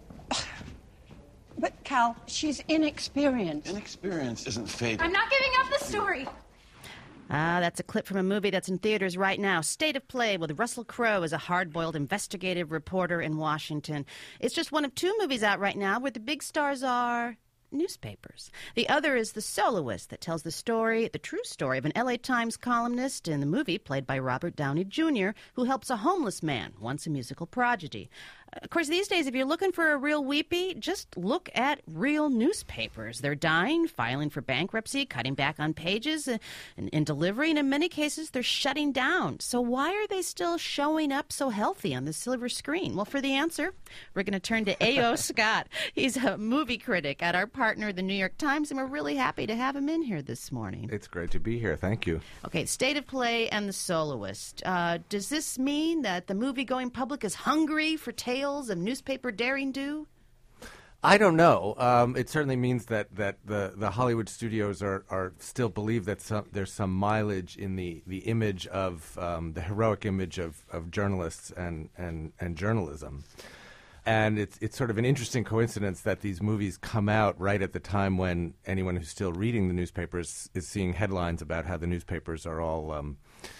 But, Cal, she's inexperienced. Inexperience isn't fate. I'm not giving up the story. That's a clip from a movie that's in theaters right now, State of Play, with Russell Crowe as a hard-boiled investigative reporter in Washington. It's just one of 2 movies out right now where the big stars are newspapers. The other is The Soloist, that tells the true story of an LA Times columnist in the movie played by Robert Downey Jr., who helps a homeless man, once a musical prodigy. Of course, these days, if you're looking for a real weepy, just look at real newspapers. They're dying, filing for bankruptcy, cutting back on pages in delivery, and in many cases, they're shutting down. So why are they still showing up so healthy on the silver screen? Well, for the answer, we're going to turn to A.O. Scott. He's a movie critic at our partner, the New York Times, and we're really happy to have him in here this morning. It's great to be here. Thank you. Okay, State of Play and The Soloist. Does this mean that the movie-going public is hungry for tales of newspaper daring do? I don't know. It certainly means that the Hollywood studios are still believe that there's some mileage in the image of the heroic image of journalists and journalism. And it's sort of an interesting coincidence that these movies come out right at the time when anyone who's still reading the newspapers is seeing headlines about how the newspapers are all on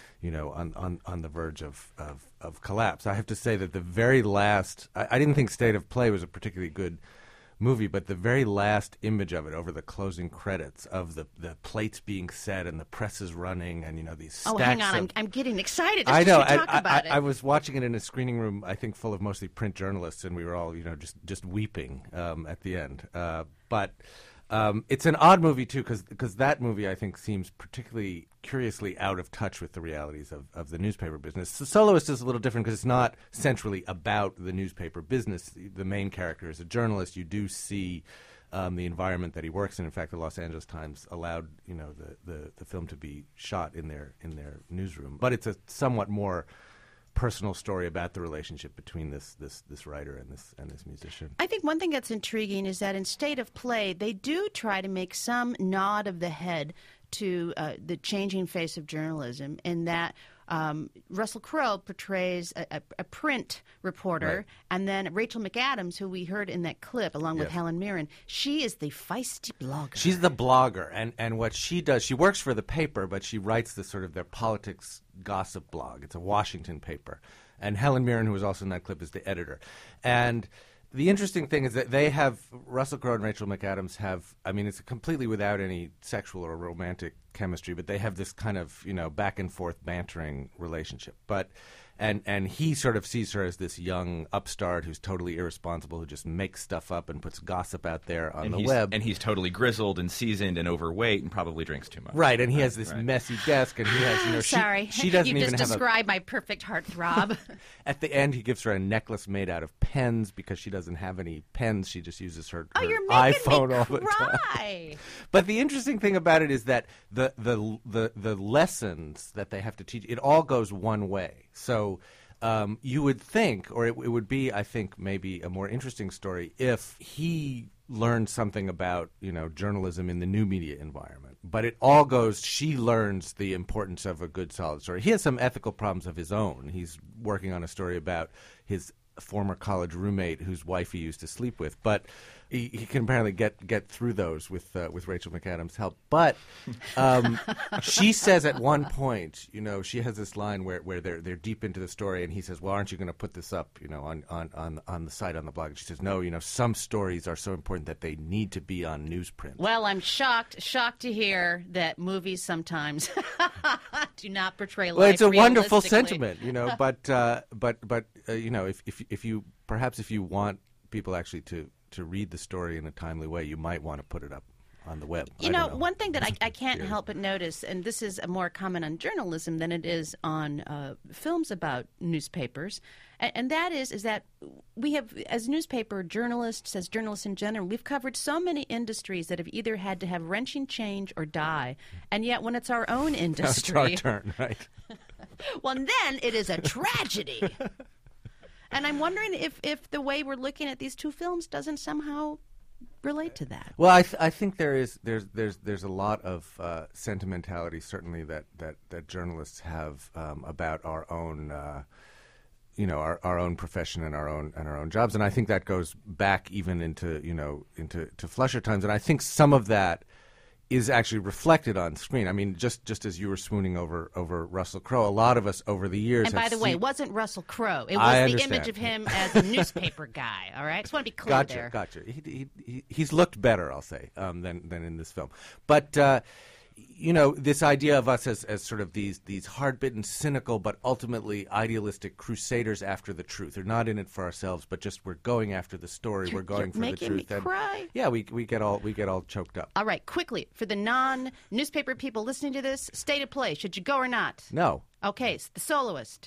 the verge of collapse. I have to say that the very last, I didn't think State of Play was a particularly good movie, but the very last image of it over the closing credits of the plates being set and the presses running and these stacks. Oh, hang on, I'm getting excited. I know. Talk about it. I was watching it in a screening room, I think, full of mostly print journalists, and we were all just weeping at the end. But it's an odd movie too, because that movie I think seems particularly curiously out of touch with the realities of the newspaper business. The Soloist is a little different because it's not centrally about the newspaper business. The main character is a journalist. You do see the environment that he works in. In fact, the Los Angeles Times allowed the film to be shot in their newsroom. But it's a somewhat more personal story about the relationship between this writer and this musician. I think one thing that's intriguing is that in State of Play, they do try to make some nod of the head to the changing face of journalism, in that Russell Crowe portrays a print reporter, right. And then Rachel McAdams, who we heard in that clip, along with Helen Mirren, she is the feisty blogger. She's the blogger, and what she does, she works for the paper, but she writes their politics gossip blog. It's a Washington paper. And Helen Mirren, who was also in that clip, is the editor. And the interesting thing is that they have, Russell Crowe and Rachel McAdams have, it's completely without any sexual or romantic chemistry, but they have this kind of, back and forth bantering relationship. But And he sort of sees her as this young upstart who's totally irresponsible, who just makes stuff up and puts gossip out there on the web. And he's totally grizzled and seasoned and overweight and probably drinks too much. Right, and he has this messy desk, and he has, Sorry, she doesn't you even just have described my perfect heartthrob. At the end, he gives her a necklace made out of pens because she doesn't have any pens. She just uses her iPhone all the time. But the interesting thing about it is that the lessons that they have to teach, it all goes one way. So you would think, or it would be, I think, maybe a more interesting story if he learned something about, journalism in the new media environment. But it all goes, she learns the importance of a good, solid story. He has some ethical problems of his own. He's working on a story about his former college roommate whose wife he used to sleep with. But he can apparently get through those with Rachel McAdams' help. But she says at one point, she has this line where they're deep into the story, and he says, "Well, aren't you going to put this up, on the site, on the blog?" And she says, "No, some stories are so important that they need to be on newsprint." Well, I'm shocked to hear that movies sometimes do not portray life. Well, it's a wonderful realistically. sentiment, but if you want people actually to read the story in a timely way, you might want to put it up on the web. You know, one thing that I can't help but notice, and this is a more comment on journalism than it is on films about newspapers, and that is that we have, as newspaper journalists, as journalists in general, we've covered so many industries that have either had to have wrenching change or die, and yet when it's our own industry... It's our turn, right? Well, then it is a tragedy. And I'm wondering if the way we're looking at these two films doesn't somehow relate to that. Well, I think there's a lot of sentimentality, certainly that journalists have about our own our own profession and our own jobs, and I think that goes back even into Flusher times, and I think some of that is actually reflected on screen. I mean, just as you were swooning over Russell Crowe, a lot of us over the years. And by the way, it wasn't Russell Crowe. It was the image of him as a newspaper guy. All right, just want to be clear there. Gotcha. He's looked better, I'll say, than in this film. But this idea of us as sort of these hard-bitten, cynical, but ultimately idealistic crusaders after the truth. We're not in it for ourselves, but just we're going after the story. We're going for the truth. You're making me cry. Yeah, we get all choked up. All right, quickly, for the non-newspaper people listening to this, state of play. Should you go or not? No. Okay, The Soloist.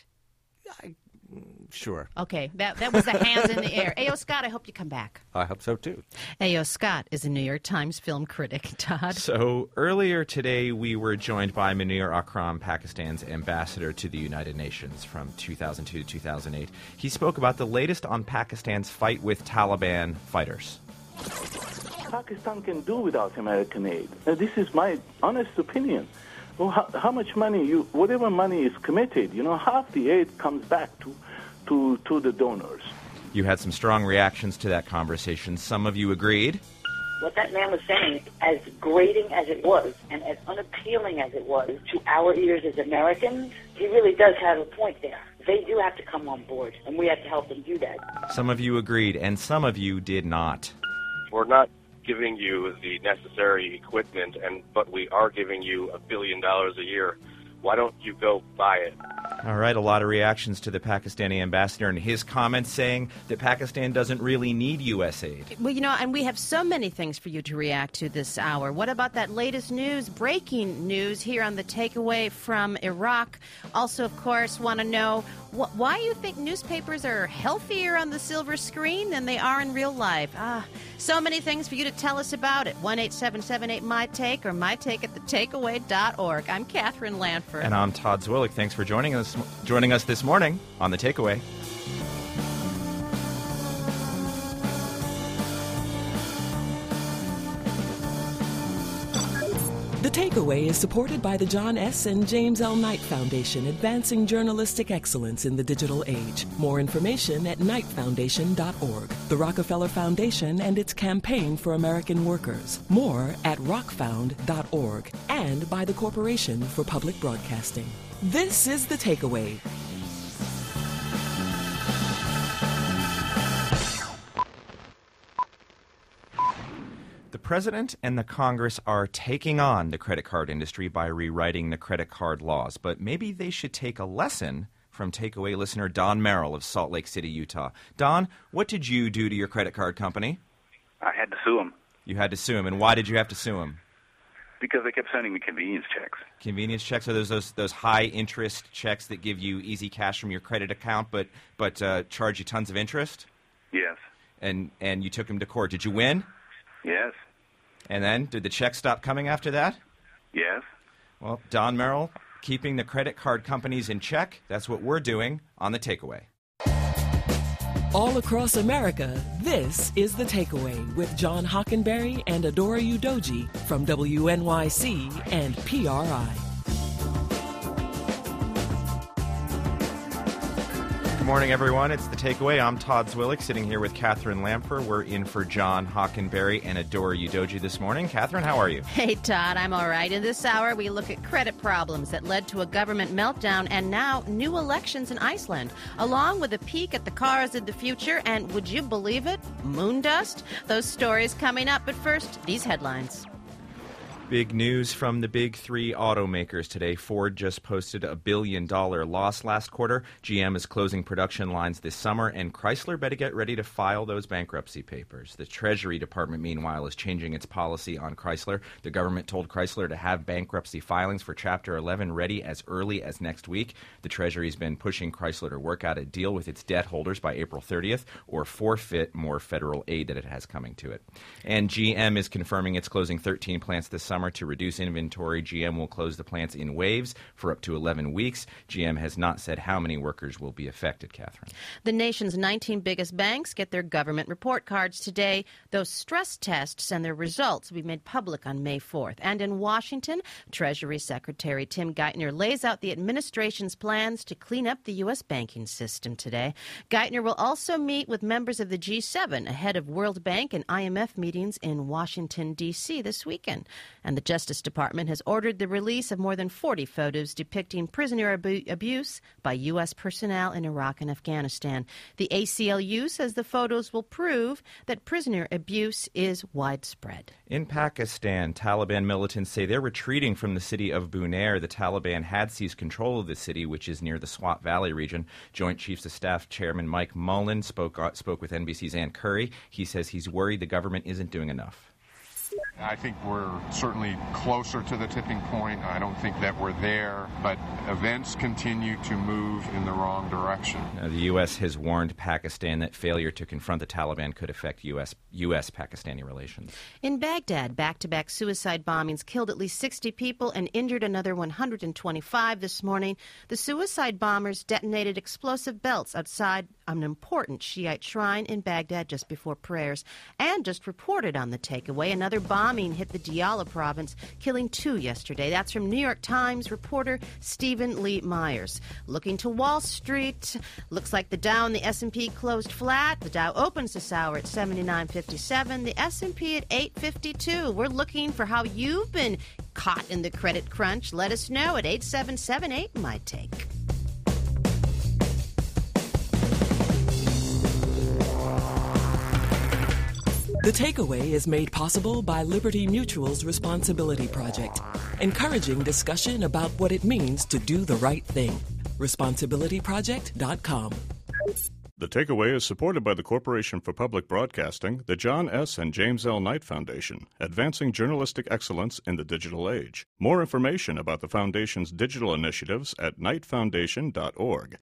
Sure. Okay, that was the hands in the air. A.O. Scott, I hope you come back. I hope so, too. A.O. Scott is a New York Times film critic. Todd? So earlier today, we were joined by Munir Akram, Pakistan's ambassador to the United Nations from 2002 to 2008. He spoke about the latest on Pakistan's fight with Taliban fighters. Pakistan can do without American aid. This is my honest opinion. Well, how much money whatever money is committed, half the aid comes back to the donors. You had some strong reactions to that conversation. Some of you agreed. What that man was saying, as grating as it was and as unappealing as it was to our ears as Americans, he really does have a point there. They do have to come on board, and we have to help them do that. Some of you agreed, and some of you did not. We're not giving you the necessary equipment, but we are giving you $1 billion a year. Why don't you go buy it? All right, a lot of reactions to the Pakistani ambassador and his comments saying that Pakistan doesn't really need U.S. aid. Well, and we have so many things for you to react to this hour. What about that latest news, breaking news here on the Takeaway from Iraq? Also, of course, want to know why you think newspapers are healthier on the silver screen than they are in real life. So many things for you to tell us about it. 1-877-8-MY-TAKE or mytake@thetakeaway.org. I'm Catherine Lanford. And I'm Todd Zwillich. Thanks for joining us this morning on The Takeaway. The Takeaway is supported by the John S. and James L. Knight Foundation, advancing journalistic excellence in the digital age. More information at knightfoundation.org. The Rockefeller Foundation and its campaign for American workers. More at rockfound.org and by the Corporation for Public Broadcasting. This is The Takeaway. The President and the Congress are taking on the credit card industry by rewriting the credit card laws, but maybe they should take a lesson from Takeaway listener Don Merrill of Salt Lake City, Utah. Don, what did you do to your credit card company? I had to sue them. You had to sue them, and why did you have to sue them? Because they kept sending me convenience checks. Convenience checks? Are those high-interest checks that give you easy cash from your credit account but charge you tons of interest? Yes. And you took them to court. Did you win? Yes. And then, did the checks stop coming after that? Yes. Well, Don Merrill, keeping the credit card companies in check, that's what we're doing on The Takeaway. All across America, this is The Takeaway with John Hockenberry and Adora Udoji from WNYC and PRI. Good morning, everyone. It's The Takeaway. I'm Todd Zwillich, sitting here with Catherine Lamper. We're in for John Hockenberry and Adora Udoji this morning. Catherine, how are you? Hey, Todd. I'm all right. In this hour, we look at credit problems that led to a government meltdown and now new elections in Iceland, along with a peek at the cars of the future and, would you believe it, moon dust? Those stories coming up. But first, these headlines. Big news from the big three automakers today. Ford just posted a $1 billion loss last quarter. GM is closing production lines this summer, and Chrysler better get ready to file those bankruptcy papers. The Treasury Department, meanwhile, is changing its policy on Chrysler. The government told Chrysler to have bankruptcy filings for Chapter 11 ready as early as next week. The Treasury's been pushing Chrysler to work out a deal with its debt holders by April 30th or forfeit more federal aid that it has coming to it. And GM is confirming it's closing 13 plants this summer to reduce inventory. GM will close the plants in waves for up to 11 weeks. GM has not said how many workers will be affected, Catherine. The nation's 19 biggest banks get their government report cards today. Those stress tests and their results will be made public on May 4th. And in Washington, Treasury Secretary Tim Geithner lays out the administration's plans to clean up the U.S. banking system today. Geithner will also meet with members of the G7 ahead of World Bank and IMF meetings in Washington, D.C. this weekend. And the Justice Department has ordered the release of more than 40 photos depicting prisoner abuse by U.S. personnel in Iraq and Afghanistan. The ACLU says the photos will prove that prisoner abuse is widespread. In Pakistan, Taliban militants say they're retreating from the city of Bunair. The Taliban had seized control of the city, which is near the Swat Valley region. Joint Chiefs of Staff Chairman Mike Mullen spoke with NBC's Ann Curry. He says he's worried the government isn't doing enough. I think we're certainly closer to the tipping point. I don't think that we're there, but events continue to move in the wrong direction. Now, the U.S. has warned Pakistan that failure to confront the Taliban could affect U.S.-Pakistani relations. In Baghdad, back-to-back suicide bombings killed at least 60 people and injured another 125 this morning. The suicide bombers detonated explosive belts outside an important Shiite shrine in Baghdad just before prayers. And just reported on the takeaway, another bombing hit the Diyala province, killing 2 yesterday. That's from New York Times reporter Stephen Lee Myers. Looking to Wall Street, looks like the Dow and the S&P closed flat. The Dow opens this hour at 79.57, the S&P at 8.52. We're looking for how you've been caught in the credit crunch. Let us know at 8778 My Take. The Takeaway is made possible by Liberty Mutual's Responsibility Project, encouraging discussion about what it means to do the right thing. ResponsibilityProject.com. The Takeaway is supported by the Corporation for Public Broadcasting, the John S. and James L. Knight Foundation, advancing journalistic excellence in the digital age. More information about the Foundation's digital initiatives at knightfoundation.org.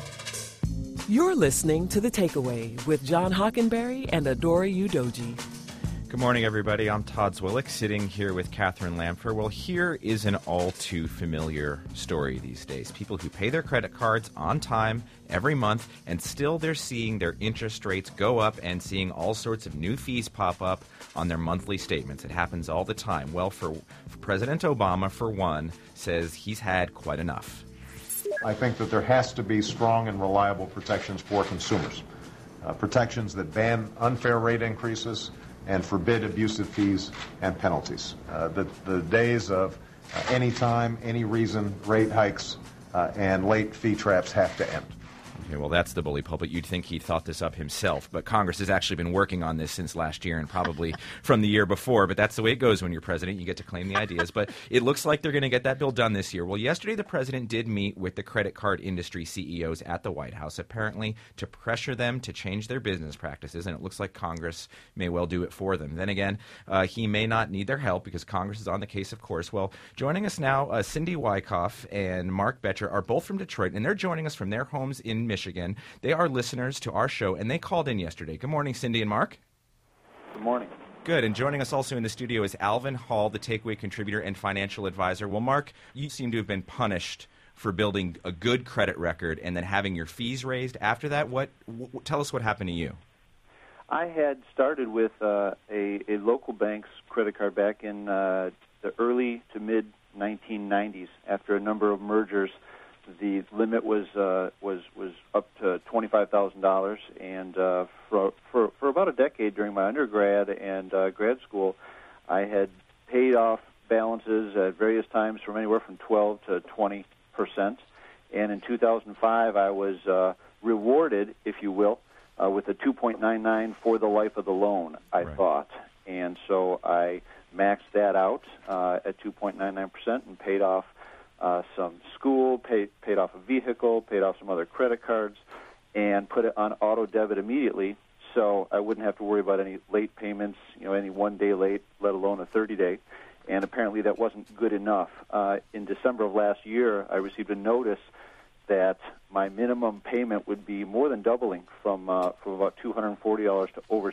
You're listening to The Takeaway with John Hockenberry and Adora Udoji. Good morning, everybody. I'm Todd Zwillick, sitting here with Catherine Lamfer. Well, here is an all-too-familiar story these days. People who pay their credit cards on time every month, and still they're seeing their interest rates go up and seeing all sorts of new fees pop up on their monthly statements. It happens all the time. Well, for President Obama, for one, says he's had quite enough. I think that there has to be strong and reliable protections for consumers. Protections that ban unfair rate increases and forbid abusive fees and penalties. The days of any time, any reason rate hikes and late fee traps have to end. Okay, well, that's the bully pulpit. You'd think he thought this up himself, but Congress has actually been working on this since last year and probably from the year before, but that's the way it goes when you're president. You get to claim the ideas, but it looks like they're going to get that bill done this year. Well, yesterday the president did meet with the credit card industry CEOs at the White House, apparently to pressure them to change their business practices, and it looks like Congress may well do it for them. Then again, he may not need their help because Congress is on the case, of course. Well, joining us now, Cindy Wyckoff and Mark Betcher are both from Detroit, and they're joining us from their homes in Michigan. They are listeners to our show, and they called in yesterday. Good morning, Cindy and Mark. Good morning. Good. And joining us also in the studio is Alvin Hall, the Takeaway contributor and financial advisor. Well, Mark, you seem to have been punished for building a good credit record and then having your fees raised after that. Tell us what happened to you. I had started with a local bank's credit card back in the early to mid-1990s. After a number of mergers, the limit was up to $25,000, and for about a decade during my undergrad and grad school, I had paid off balances at various times from anywhere from 12 to 20%. And in 2005, I was rewarded, if you will, with a 2.99 for the life of the loan, I thought. And so I maxed that out at 2.99% and paid off some school, paid off a vehicle, paid off some other credit cards, and put it on auto debit immediately, so I wouldn't have to worry about any late payments, any 1 day late, let alone a 30-day. And apparently that wasn't good enough. In December of last year, I received a notice that my minimum payment would be more than doubling from about $240 to over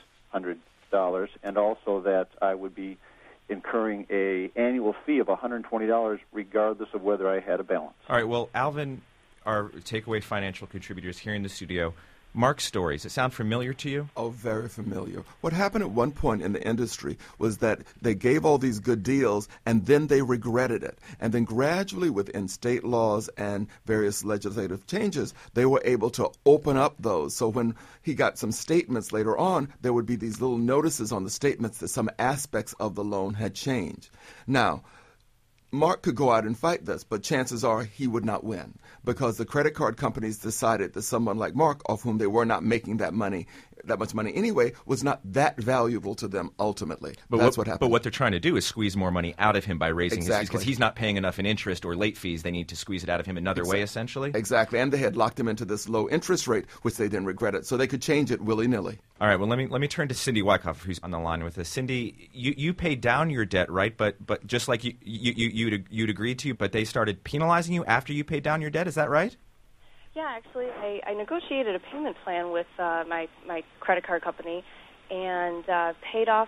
$600, and also that I would be incurring a annual fee of $120 regardless of whether I had a balance. All right, well, Alvin, our Takeaway financial contributor, is here in the studio. Mark's stories, does it sound familiar to you? Oh, very familiar. What happened at one point in the industry was that they gave all these good deals and then they regretted it. And then gradually within state laws and various legislative changes, they were able to open up those. So when he got some statements later on, there would be these little notices on the statements that some aspects of the loan had changed. Now, Mark could go out and fight this, but chances are he would not win because the credit card companies decided that someone like Mark, of whom they were not making that much money anyway, was not that valuable to them ultimately. But that's what happened. But what they're trying to do is squeeze more money out of him by raising his fees Exactly. because he's not paying enough in interest or late fees. They need to squeeze it out of him another way, essentially. Exactly, and they had locked him into this low interest rate, which they then regretted, so they could change it willy-nilly. All right, well, let me turn to Cindy Wyckoff, who's on the line with us. Cindy, you paid down your debt, right? But just like you'd agreed to, but they started penalizing you after you paid down your debt. Is that right? Yeah, actually, I negotiated a payment plan with my credit card company and paid off,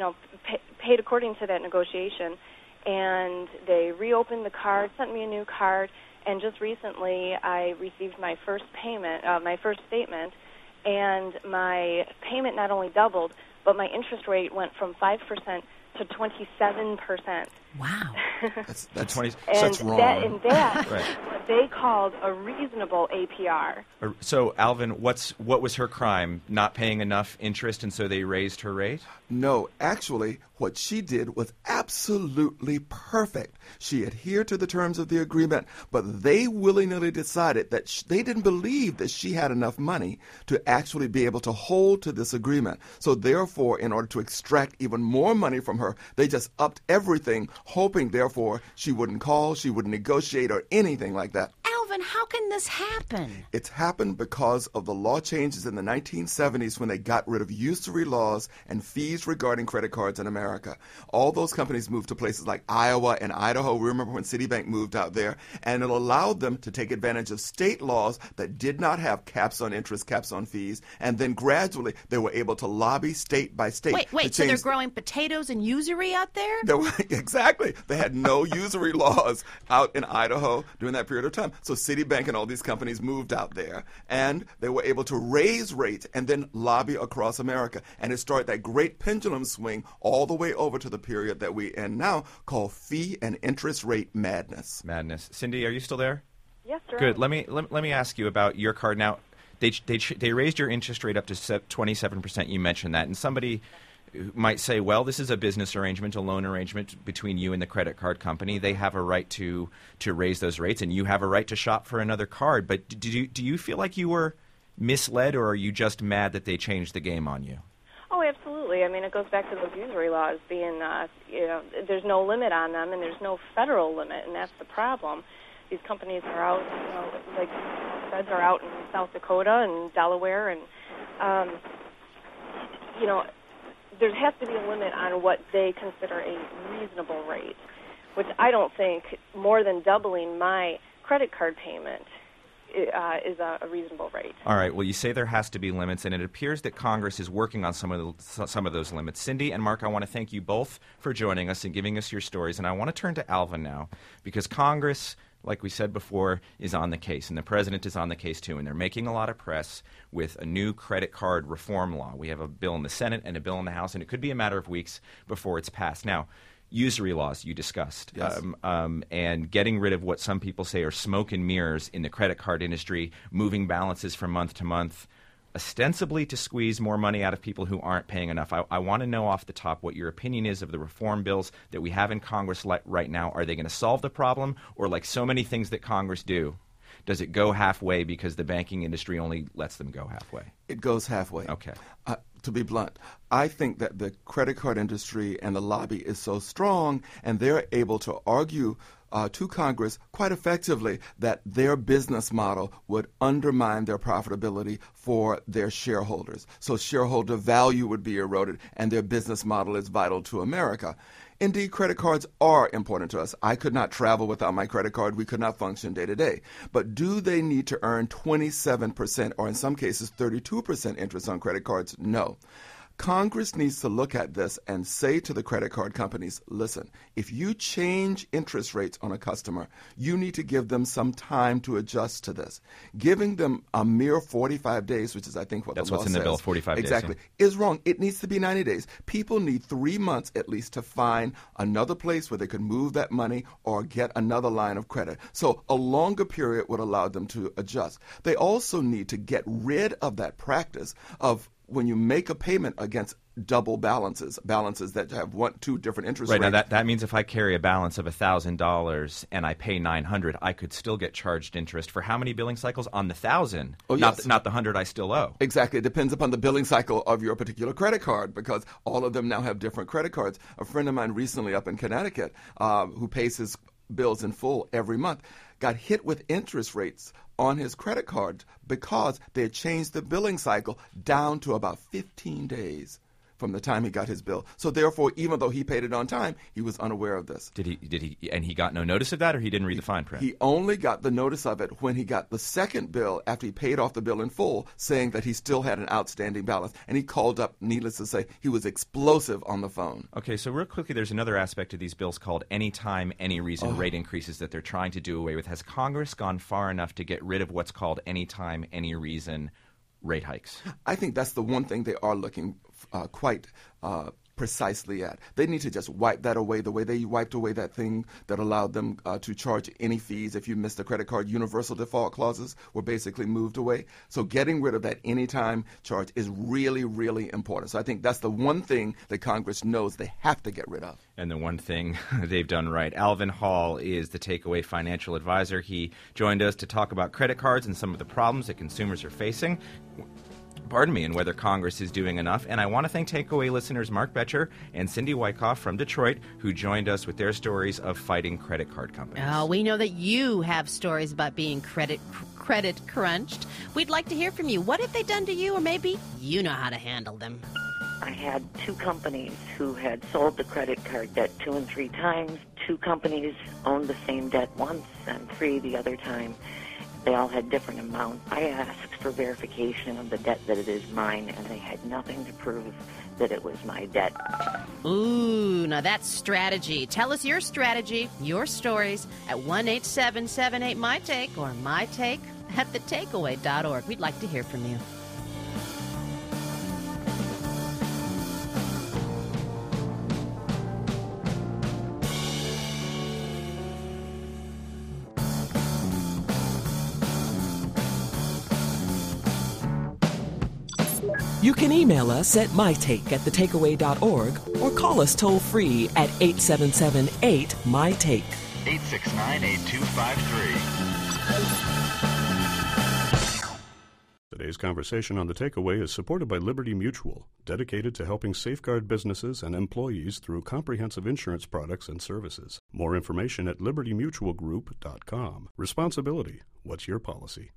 paid according to that negotiation. And they reopened the card, sent me a new card, and just recently I received my first payment, my first statement, and my payment not only doubled, but my interest rate went from 5% to 27%. Wow. That's 20. And wrong. That's Right. what they called a reasonable APR. So, Alvin, what was her crime? Not paying enough interest, and so they raised her rate? No, actually, what she did was absolutely perfect. She adhered to the terms of the agreement, but they willy-nilly decided that they didn't believe that she had enough money to actually be able to hold to this agreement. So therefore, in order to extract even more money from her, they just upped everything, hoping, therefore, she wouldn't call, she wouldn't negotiate, or anything like that. Alvin, how can this happen? It's happened because of the law changes in the 1970s when they got rid of usury laws and fees regarding credit cards in America. All those companies moved to places like Iowa and Idaho. Remember when Citibank moved out there? And it allowed them to take advantage of state laws that did not have caps on interest, caps on fees. And then gradually they were able to lobby state by state. Wait, so they're growing potatoes and usury out there? Exactly. They had no usury laws out in Idaho during that period of time. So Citibank and all these companies moved out there, and they were able to raise rates and then lobby across America. And it started that great pendulum swing all the way over to the period that we in now call fee and interest rate madness. Cindy, are you still there? Yes, sir. Good. Let me ask you about your card. Now, they raised your interest rate up to 27%. You mentioned that, and somebody might say, well, this is a business arrangement, a loan arrangement between you and the credit card company. They have a right to raise those rates, and you have a right to shop for another card. But do you feel like you were misled, or are you just mad that they changed the game on you? Oh, absolutely. I mean, it goes back to those usury laws being, there's no limit on them, and there's no federal limit, and that's the problem. These companies are out, like feds are out in South Dakota and Delaware, and, there has to be a limit on what they consider a reasonable rate, which I don't think more than doubling my credit card payment is a reasonable rate. All right. Well, you say there has to be limits, and it appears that Congress is working on some of those limits. Cindy and Mark, I want to thank you both for joining us and giving us your stories. And I want to turn to Alvin now, because Congress, like we said before, is on the case, and the president is on the case too, and they're making a lot of press with a new credit card reform law. We have a bill in the Senate and a bill in the House, and it could be a matter of weeks before it's passed. Now, usury laws you discussed, yes. And getting rid of what some people say are smoke and mirrors in the credit card industry, moving balances from month to month, ostensibly to squeeze more money out of people who aren't paying enough. I want to know off the top what your opinion is of the reform bills that we have in Congress right now. Are they going to solve the problem, or like so many things that Congress do, does it go halfway because the banking industry only lets them go halfway? It goes halfway. Okay. To be blunt, I think that the credit card industry and the lobby is so strong, and they're able to argue to Congress quite effectively that their business model would undermine their profitability for their shareholders. So shareholder value would be eroded, and their business model is vital to America. Indeed, credit cards are important to us. I could not travel without my credit card. We could not function day to day. But do they need to earn 27% or in some cases 32% interest on credit cards? No. Congress needs to look at this and say to the credit card companies, listen, if you change interest rates on a customer, you need to give them some time to adjust to this. Giving them a mere 45 days, which is I think what That's the law what's in the says, bill, 45 exactly, days. Yeah. is wrong. It needs to be 90 days. People need 3 months at least to find another place where they could move that money or get another line of credit. So a longer period would allow them to adjust. They also need to get rid of that practice of when you make a payment against double balances that have two different interest rates. Right, now that means if I carry a balance of $1,000 and I pay $900, I could still get charged interest for how many billing cycles? On the 1,000, not the 100 I still owe. Exactly. It depends upon the billing cycle of your particular credit card because all of them now have different credit cards. A friend of mine recently up in Connecticut who pays his bills in full every month got hit with interest rates on his credit card because they had changed the billing cycle down to about 15 days from the time he got his bill. So therefore, even though he paid it on time, he was unaware of this. Did he? And he got no notice of that, or he didn't read the fine print? He only got the notice of it when he got the second bill after he paid off the bill in full, saying that he still had an outstanding balance. And he called up, needless to say, he was explosive on the phone. Okay, so real quickly, there's another aspect of these bills called anytime, any reason rate increases that they're trying to do away with. Has Congress gone far enough to get rid of what's called anytime, any reason rate hikes? I think that's the one thing they are looking quite precisely at. They need to just wipe that away the way they wiped away that thing that allowed them to charge any fees if you missed a credit card. Universal default clauses were basically moved away. So getting rid of that anytime charge is really, really important. So I think that's the one thing that Congress knows they have to get rid of. And the one thing they've done right. Alvin Hall is the Takeaway financial advisor. He joined us to talk about credit cards and some of the problems that consumers are facing. And whether Congress is doing enough. And I want to thank Takeaway listeners Mark Betcher and Cindy Wyckoff from Detroit, who joined us with their stories of fighting credit card companies. Oh, we know that you have stories about being credit crunched. We'd like to hear from you. What have they done to you, or maybe you know how to handle them? I had 2 companies who had sold the credit card debt 2 and 3 times. 2 companies owned the same debt once and 3 the other time. They all had different amounts. I asked for verification of the debt that it is mine, and they had nothing to prove that it was my debt. Ooh, now that's strategy. Tell us your strategy, your stories at 1-877-78-MY-TAKE or mytake@thetakeaway.org. We'd like to hear from you. You can email us at mytake@thetakeaway.org or call us toll-free at 877-8-MY-TAKE. 869-8253. Today's conversation on The Takeaway is supported by Liberty Mutual, dedicated to helping safeguard businesses and employees through comprehensive insurance products and services. More information at libertymutualgroup.com. Responsibility. What's your policy?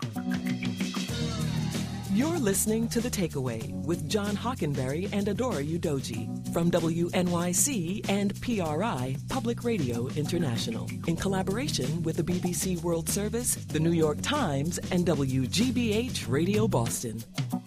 You're listening to The Takeaway with John Hockenberry and Adora Udoji from WNYC and PRI, Public Radio International, in collaboration with the BBC World Service, the New York Times, and WGBH Radio Boston.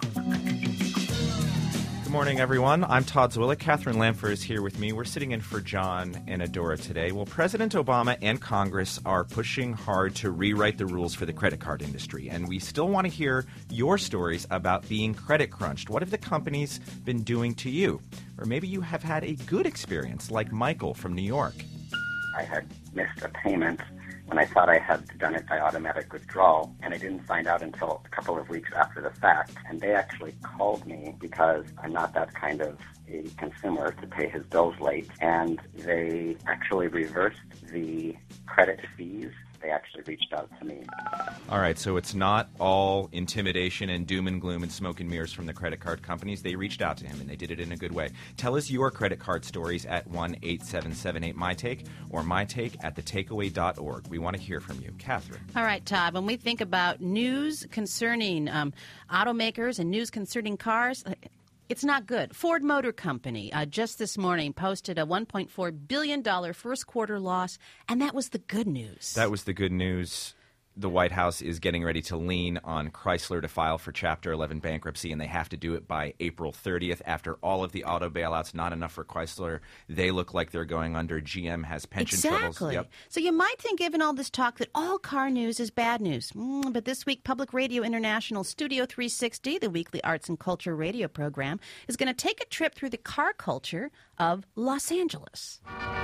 Good morning, everyone. I'm Todd Zwillick. Catherine Lamfer is here with me. We're sitting in for John and Adora today. Well, President Obama and Congress are pushing hard to rewrite the rules for the credit card industry, and we still want to hear your stories about being credit crunched. What have the companies been doing to you? Or maybe you have had a good experience, like Michael from New York. I had missed a payment when I thought I had done it by automatic withdrawal, and I didn't find out until a couple of weeks after the fact. And they actually called me because I'm not that kind of a consumer to pay his bills late, and they actually reversed the credit fees they actually reached out to me. All right, so it's not all intimidation and doom and gloom and smoke and mirrors from the credit card companies. They reached out to him, and they did it in a good way. Tell us your credit card stories at 1-877-8-MyTake or mytake@thetakeaway.org. We want to hear from you. Catherine. All right, Todd, when we think about news concerning automakers and news concerning cars, it's not good. Ford Motor Company just this morning posted a $1.4 billion first quarter loss, and that was the good news. That was the good news. The White House is getting ready to lean on Chrysler to file for Chapter 11 bankruptcy, and they have to do it by April 30th. After all of the auto bailouts, not enough for Chrysler. They look like they're going under. GM has pension troubles. Exactly. Yep. So you might think, given all this talk, that all car news is bad news. But this week, Public Radio International Studio 360, the weekly arts and culture radio program, is going to take a trip through the car culture of Los Angeles.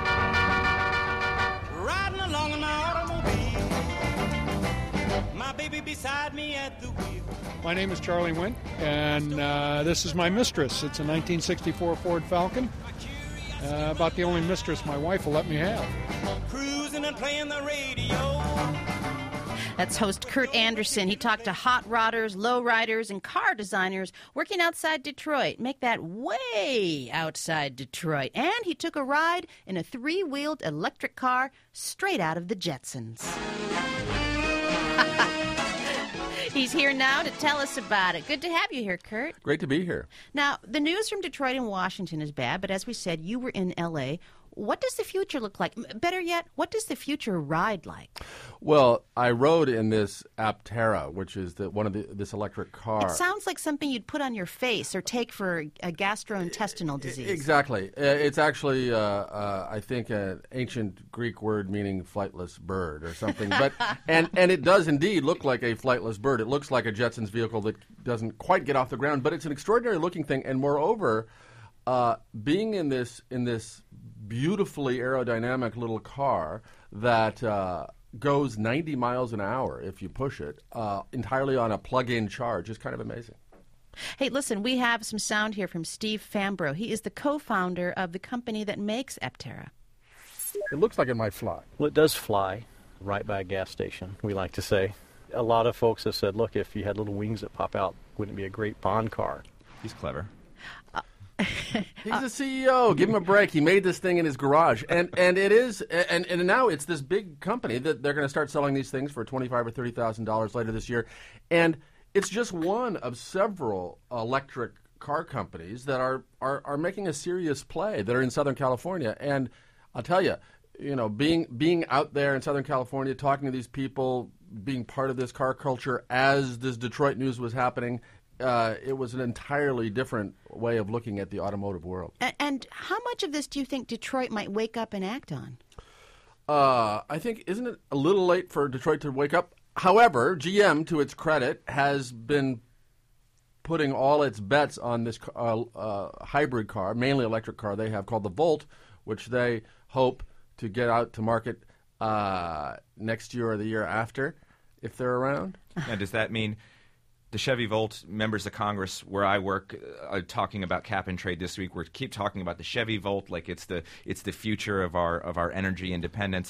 Riding along in my automobile, my baby beside me at the wheel. My name is Charlie Wint, and this is my mistress. It's a 1964 Ford Falcon. About the only mistress my wife will let me have. Cruising and playing the radio. That's host Kurt Anderson. He talked to hot rodders, low riders, and car designers working outside Detroit. Make that way outside Detroit. And he took a ride in a three-wheeled electric car straight out of the Jetsons. He's here now to tell us about it. Good to have you here, Kurt. Great to be here. Now, the news from Detroit and Washington is bad, but as we said, you were in L.A. What does the future look like? Better yet, what does the future ride like? Well, I rode in this Aptera, which is this electric car. It sounds like something you'd put on your face or take for a gastrointestinal disease. Exactly. It's actually, I think, an ancient Greek word meaning flightless bird or something. But and it does indeed look like a flightless bird. It looks like a Jetsons vehicle that doesn't quite get off the ground, but it's an extraordinary looking thing. And moreover, being in this beautifully aerodynamic little car that goes 90 miles an hour if you push it, entirely on a plug-in charge is kind of amazing. Hey, listen, we have some sound here from Steve Fambro. He is the co-founder of the company that makes Aptera. It looks like it might fly. Well, it does fly right by a gas station, we like to say. A lot of folks have said, look, if you had little wings that pop out, wouldn't it be a great Bond car? He's clever. He's the CEO. Give him a break. He made this thing in his garage, and it is, and now it's this big company that they're going to start selling these things for $25,000 or $30,000 later this year, and it's just one of several electric car companies that are making a serious play that are in Southern California. And I'll tell you, being out there in Southern California, talking to these people, being part of this car culture as this Detroit news was happening. It was an entirely different way of looking at the automotive world. And how much of this do you think Detroit might wake up and act on? I think, isn't it a little late for Detroit to wake up? However, GM, to its credit, has been putting all its bets on this hybrid car, mainly electric car they have called the Volt, which they hope to get out to market next year or the year after, if they're around. Now, does that mean the Chevy Volt, members of Congress where I work, are talking about cap and trade this week? We keep talking about the Chevy Volt like it's the future of our energy independence.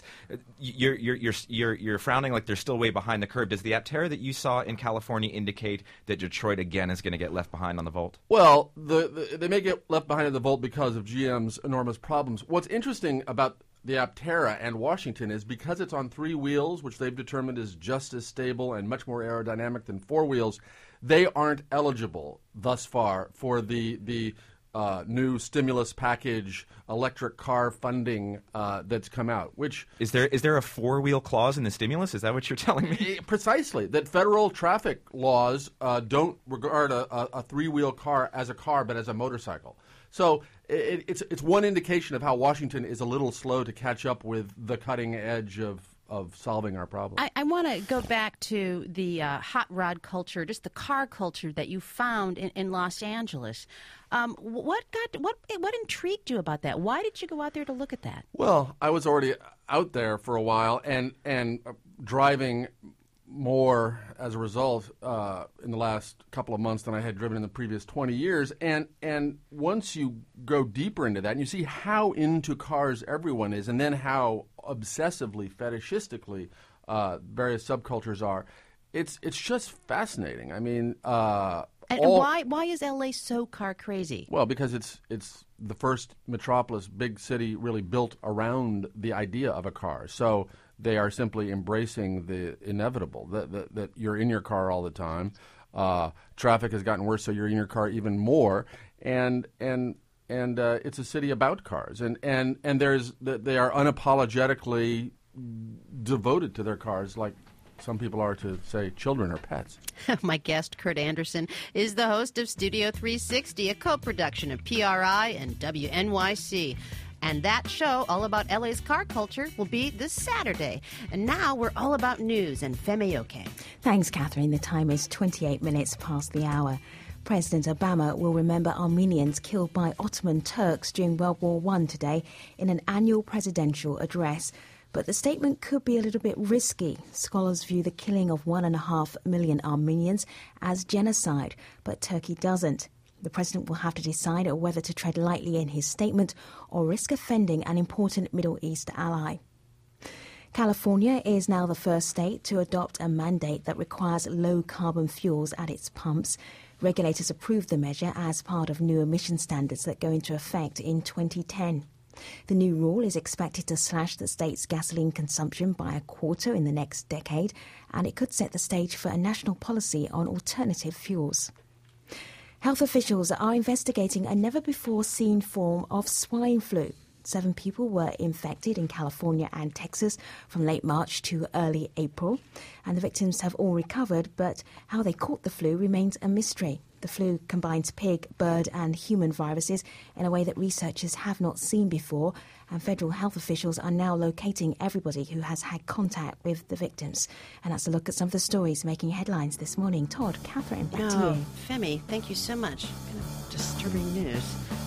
You're frowning like they're still way behind the curve. Does the Aptera that you saw in California indicate that Detroit again is going to get left behind on the Volt? Well, they may get left behind on the Volt because of GM's enormous problems. What's interesting about the Aptera and Washington is because it's on three wheels, which they've determined is just as stable and much more aerodynamic than four wheels, they aren't eligible thus far for the new stimulus package electric car funding that's come out. Which is there a four-wheel clause in the stimulus? Is that what you're telling me? Precisely. That federal traffic laws don't regard a three-wheel car as a car but as a motorcycle. So it's one indication of how Washington is a little slow to catch up with the cutting edge of solving our problem. I want to go back to the hot rod culture, just the car culture that you found in Los Angeles. What intrigued you about that? Why did you go out there to look at that? Well, I was already out there for a while and driving more as a result in the last couple of months than I had driven in the previous 20 years. And once you go deeper into that and you see how into cars everyone is and then how obsessively, fetishistically various subcultures are. It's just fascinating. I mean, and why is LA so car crazy? Well, because it's the first metropolis, big city, really built around the idea of a car. So they are simply embracing the inevitable that you're in your car all the time. Traffic has gotten worse, so you're in your car even more. And it's a city about cars, and they are unapologetically devoted to their cars, like some people are to, say, children or pets. My guest, Kurt Anderson, is the host of Studio 360, a co-production of PRI and WNYC. And that show, all about LA's car culture, will be this Saturday. And now we're all about news and Femi Oke. Thanks, Catherine. The time is 28 minutes past the hour. President Obama will remember Armenians killed by Ottoman Turks during World War I today in an annual presidential address. But the statement could be a little bit risky. Scholars view the killing of 1.5 million Armenians as genocide, but Turkey doesn't. The president will have to decide whether to tread lightly in his statement or risk offending an important Middle East ally. California is now the first state to adopt a mandate that requires low-carbon fuels at its pumps. Regulators approved the measure as part of new emission standards that go into effect in 2010. The new rule is expected to slash the state's gasoline consumption by a quarter in the next decade, and it could set the stage for a national policy on alternative fuels. Health officials are investigating a never-before-seen form of swine flu. 7 people were infected in California and Texas from late March to early April, and the victims have all recovered, but how they caught the flu remains a mystery. The flu combines pig, bird and human viruses in a way that researchers have not seen before, and federal health officials are now locating everybody who has had contact with the victims. And that's a look at some of the stories making headlines this morning. Todd, Catherine, back to you. Femi, thank you so much. Kind of disturbing news.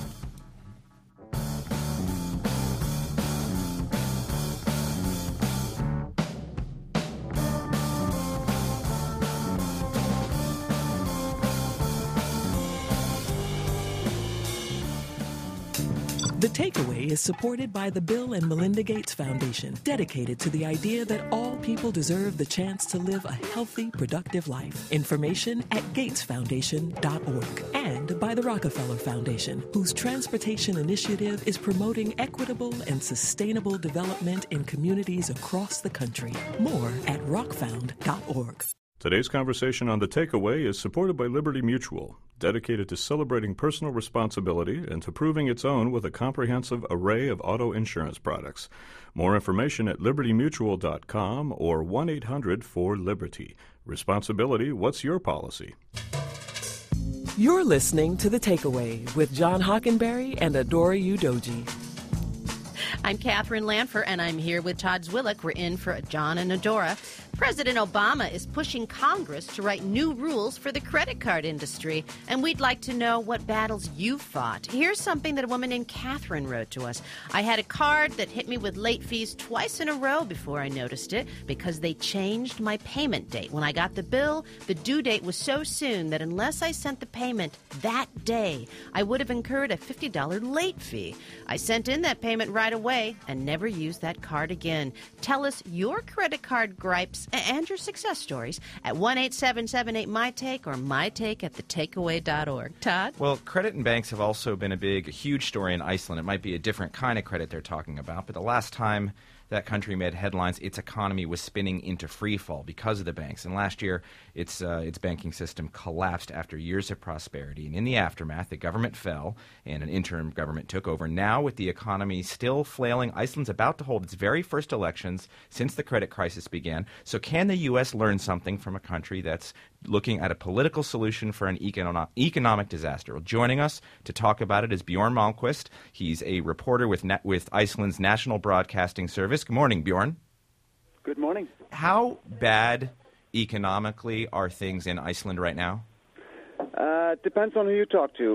The Takeaway is supported by the Bill and Melinda Gates Foundation, dedicated to the idea that all people deserve the chance to live a healthy, productive life. Information at gatesfoundation.org. And by the Rockefeller Foundation, whose transportation initiative is promoting equitable and sustainable development in communities across the country. More at rockfound.org. Today's conversation on The Takeaway is supported by Liberty Mutual, dedicated to celebrating personal responsibility and to proving its own with a comprehensive array of auto insurance products. More information at libertymutual.com or 1-800-4LIBERTY. Responsibility, what's your policy? You're listening to The Takeaway with John Hockenberry and Adora Udoji. I'm Catherine Lanfer, and I'm here with Todd Zwillich. We're in for John and Adora. President Obama is pushing Congress to write new rules for the credit card industry, and we'd like to know what battles you've fought. Here's something that a woman named Catherine wrote to us. I had a card that hit me with late fees twice in a row before I noticed it because they changed my payment date. When I got the bill, the due date was so soon that unless I sent the payment that day, I would have incurred a $50 late fee. I sent in that payment right away and never used that card again. Tell us your credit card gripes and your success stories at 1-877-8-MY-TAKE or mytake@thetakeaway.org. Todd? Well, credit and banks have also been a huge story in Iceland. It might be a different kind of credit they're talking about, but the last time that country made headlines, its economy was spinning into free fall because of the banks. And last year, its banking system collapsed after years of prosperity. And in the aftermath, the government fell and an interim government took over. Now, with the economy still flailing, Iceland's about to hold its very first elections since the credit crisis began. So can the U.S. learn something from a country that's looking at a political solution for an economic disaster? Well, joining us to talk about it is Bjorn Malmquist. He's a reporter with Iceland's National Broadcasting Service. Good morning, Bjorn. Good morning. How bad economically are things in Iceland right now? Depends on who you talk to.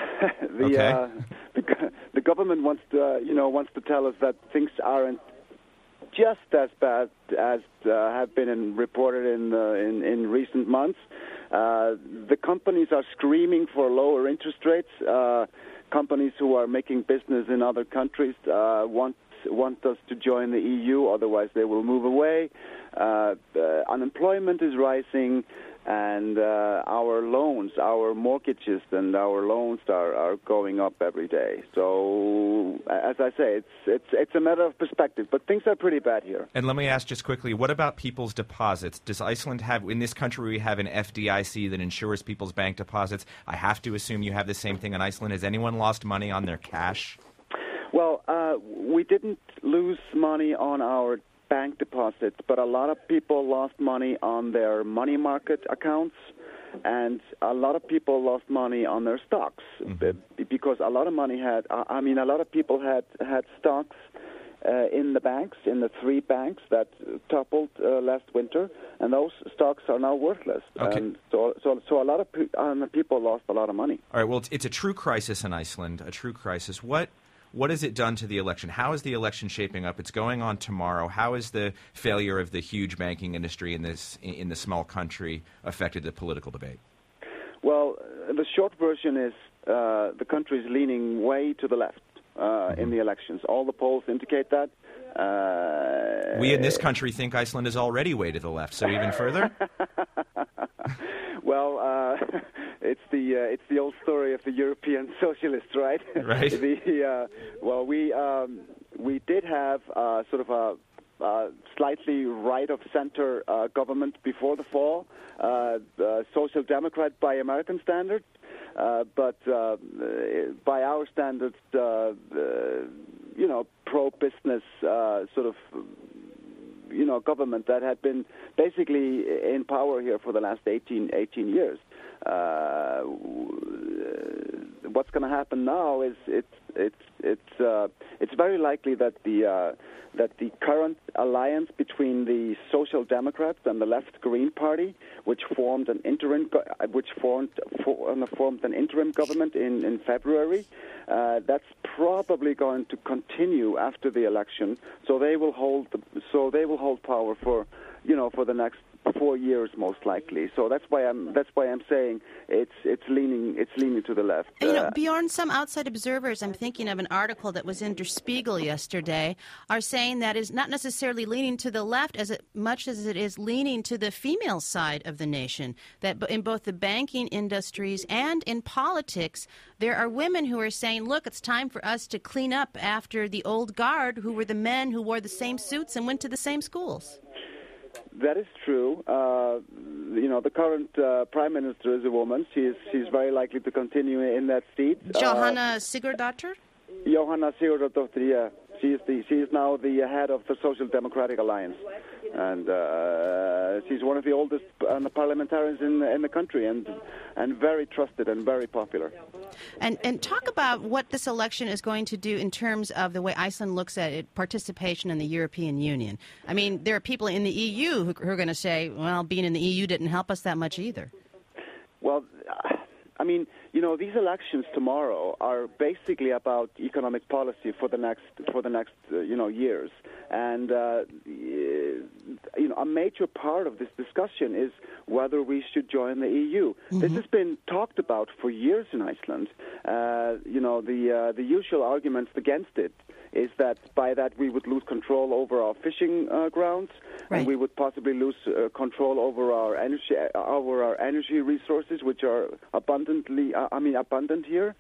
The government wants to tell us that things aren't just as bad as have been reported in recent months. The companies are screaming for lower interest rates. Companies who are making business in other countries want want us to join the EU, otherwise they will move away. Unemployment is rising, and our loans, our mortgages and our loans are going up every day. So, as I say, it's a matter of perspective, but things are pretty bad here. And let me ask just quickly, what about people's deposits? Does Iceland have, in this country we have an FDIC that insures people's bank deposits. I have to assume you have the same thing in Iceland. Has anyone lost money on their cash? Well, we didn't lose money on our bank deposits, but a lot of people lost money on their money market accounts, and a lot of people lost money on their stocks because a lot of people had stocks in the banks, in the 3 banks that toppled last winter, and those stocks are now worthless. Okay. And so a lot of people lost a lot of money. All right. Well, it's a true crisis in Iceland. A true crisis. What has it done to the election? How is the election shaping up? It's going on tomorrow. How has the failure of the huge banking industry in the small country affected the political debate? Well, the short version is the country is leaning way to the left in the elections. All the polls indicate that. We in this country think Iceland is already way to the left, so even further? Well, it's the old story of the European socialists, right? Right. We did have sort of a slightly right-of-center government before the fall, social democrat by American standards, but by our standards, pro-business sort of government that had been basically in power here for the last 18 years. What's going to happen now is it's very likely that the current alliance between the Social Democrats and the Left Green Party, which formed an interim government in February, that's probably going to continue after the election. So they will hold power for the next 4 years most likely. So that's why I'm saying it's leaning to the left. Bjorn, some outside observers, I'm thinking of an article that was in Der Spiegel yesterday, are saying that is not necessarily leaning to the left as much as it is leaning to the female side of the nation. That in both the banking industries and in politics, there are women who are saying, look, it's time for us to clean up after the old guard who were the men who wore the same suits and went to the same schools. That is true. The current prime minister is a woman. She's very likely to continue in that seat. Johanna Sigurdardóttir? Johanna Sigurdardóttir, yeah. She is now the head of the Social Democratic Alliance, and she's one of the oldest parliamentarians in the country, and very trusted and very popular. And talk about what this election is going to do in terms of the way Iceland looks at it, participation in the European Union. I mean, there are people in the EU who are going to say, well, being in the EU didn't help us that much either. Well, I mean, these elections tomorrow are basically about economic policy for the next years, and a major part of this discussion is whether we should join the EU. Mm-hmm. This has been talked about for years in Iceland. The usual arguments against it is that by that we would lose control over our fishing grounds, right, and we would possibly lose control over our energy resources, which are abundant here.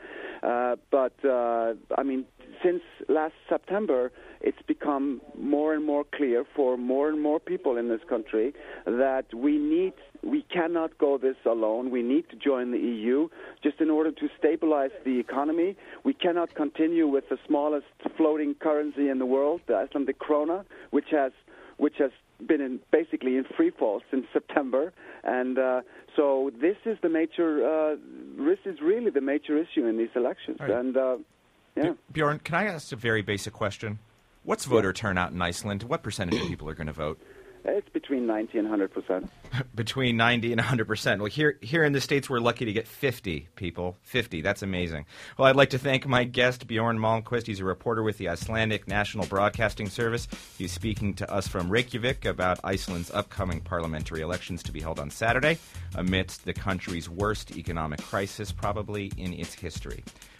Since last September, it's become more and more clear for more and more people in this country that we cannot go this alone. We need to join the EU just in order to stabilize the economy. We cannot continue with the smallest floating currency in the world, the Icelandic krona, which has been basically in free fall since September, and so this is really the major issue in these elections. Right. And yeah. Bjorn, can I ask a very basic question? What's voter turnout in Iceland? What percentage of people are going to vote? It's between 90 and 100%. Between 90 and 100%. Well, here in the States, we're lucky to get 50 people. 50. That's amazing. Well, I'd like to thank my guest, Bjorn Malmquist. He's a reporter with the Icelandic National Broadcasting Service. He's speaking to us from Reykjavik about Iceland's upcoming parliamentary elections to be held on Saturday amidst the country's worst economic crisis probably in its history.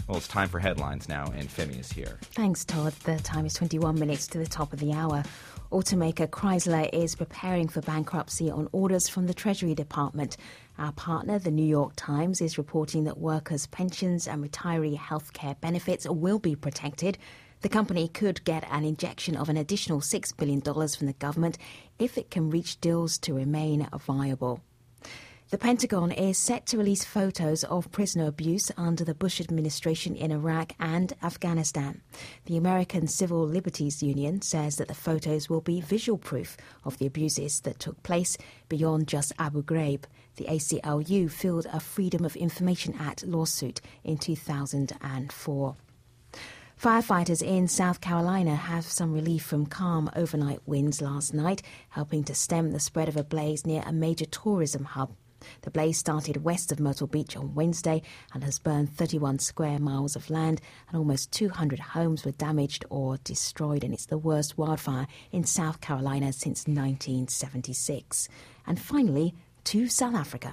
Well, it's time for headlines now, and Femi is here. Thanks, Todd. The time is 21 minutes to the top of the hour. Automaker Chrysler is preparing for bankruptcy on orders from the Treasury Department. Our partner, the New York Times, is reporting that workers' pensions and retiree health care benefits will be protected. The company could get an injection of an additional $6 billion from the government if it can reach deals to remain viable. The Pentagon is set to release photos of prisoner abuse under the Bush administration in Iraq and Afghanistan. The American Civil Liberties Union says that the photos will be visual proof of the abuses that took place beyond just Abu Ghraib. The ACLU filed a Freedom of Information Act lawsuit in 2004. Firefighters in South Carolina have some relief from calm overnight winds last night, helping to stem the spread of a blaze near a major tourism hub. The blaze started west of Myrtle Beach on Wednesday and has burned 31 square miles of land, and almost 200 homes were damaged or destroyed, and it's the worst wildfire in South Carolina since 1976. And finally, to South Africa.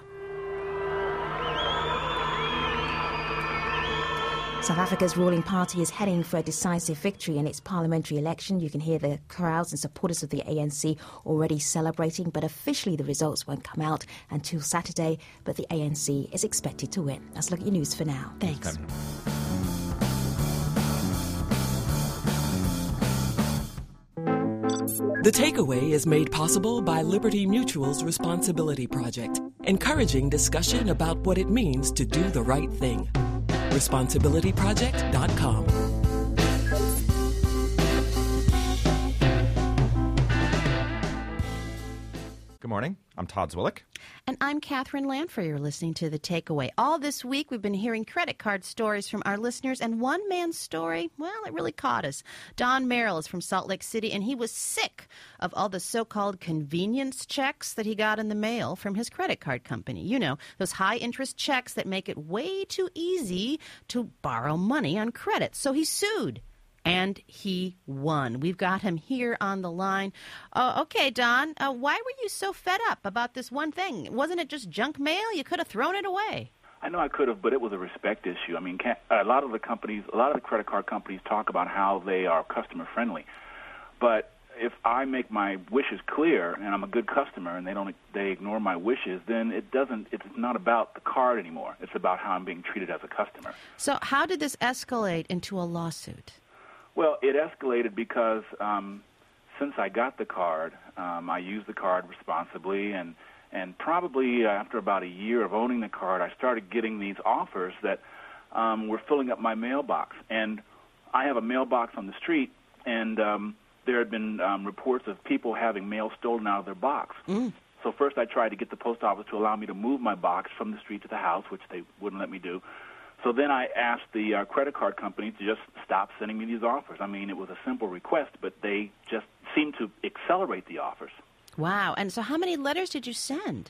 South Africa's ruling party is heading for a decisive victory in its parliamentary election. You can hear the crowds and supporters of the ANC already celebrating, but officially the results won't come out until Saturday. But the ANC is expected to win. Let's look at your news for now. Thanks. The Takeaway is made possible by Liberty Mutual's Responsibility Project, encouraging discussion about what it means to do the right thing. ResponsibilityProject.com. Good morning. I'm Todd Zwillich. And I'm Catherine Lanfrey. You're listening to The Takeaway. All this week, we've been hearing credit card stories from our listeners, and one man's story, well, it really caught us. Don Merrill is from Salt Lake City, and he was sick of all the so-called convenience checks that he got in the mail from his credit card company. You know, those high-interest checks that make it way too easy to borrow money on credit. So he sued. And he won. We've got him here on the line. Okay, Don, why were you so fed up about this one thing? Wasn't it just junk mail? You could have thrown it away. I know I could have, but it was a respect issue. I mean, a lot of the credit card companies talk about how they are customer friendly. But if I make my wishes clear and I'm a good customer and they ignore my wishes, then it's not about the card anymore. It's about how I'm being treated as a customer. So how did this escalate into a lawsuit? Well, it escalated because since I got the card, I used the card responsibly, and probably after about a year of owning the card, I started getting these offers that were filling up my mailbox. And I have a mailbox on the street, and there had been reports of people having mail stolen out of their box. So first I tried to get the post office to allow me to move my box from the street to the house, which they wouldn't let me do. So then I asked the credit card company to just stop sending me these offers. I mean, it was a simple request, but they just seemed to accelerate the offers. Wow. And so how many letters did you send?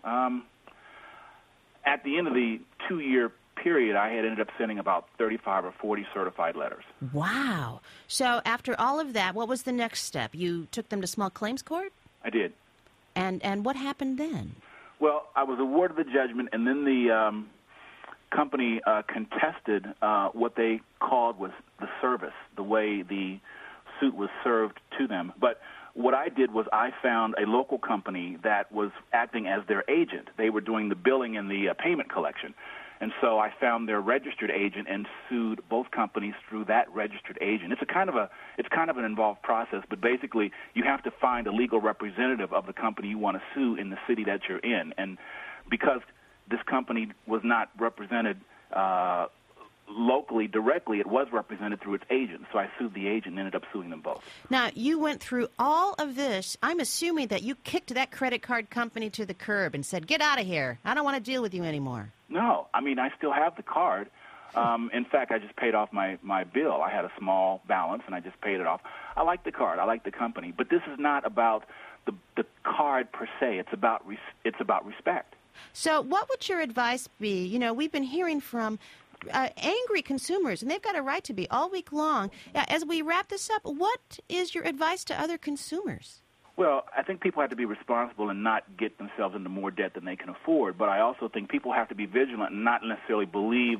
At the end of the 2-year period, I had ended up sending about 35 or 40 certified letters. Wow. So after all of that, what was the next step? You took them to small claims court? I did. And what happened then? Well, I was awarded the judgment, and then the company contested what they called was the service, the way the suit was served to them. But what I did was I found a local company that was acting as their agent. They were doing the billing and the payment collection. And so I found their registered agent and sued both companies through that registered agent. It's kind of an involved process, but basically you have to find a legal representative of the company you want to sue in the city that you're in. And because this company was not represented locally directly, it was represented through its agent. So I sued the agent and ended up suing them both. Now, you went through all of this. I'm assuming that you kicked that credit card company to the curb and said, get out of here. I don't want to deal with you anymore. No. I mean, I still have the card. In fact, I just paid off my bill. I had a small balance, and I just paid it off. I like the card. I like the company. But this is not about the card per se. It's about respect. So what would your advice be? You know, we've been hearing from angry consumers, and they've got a right to be all week long. As we wrap this up, what is your advice to other consumers? Well, I think people have to be responsible and not get themselves into more debt than they can afford. But I also think people have to be vigilant and not necessarily believe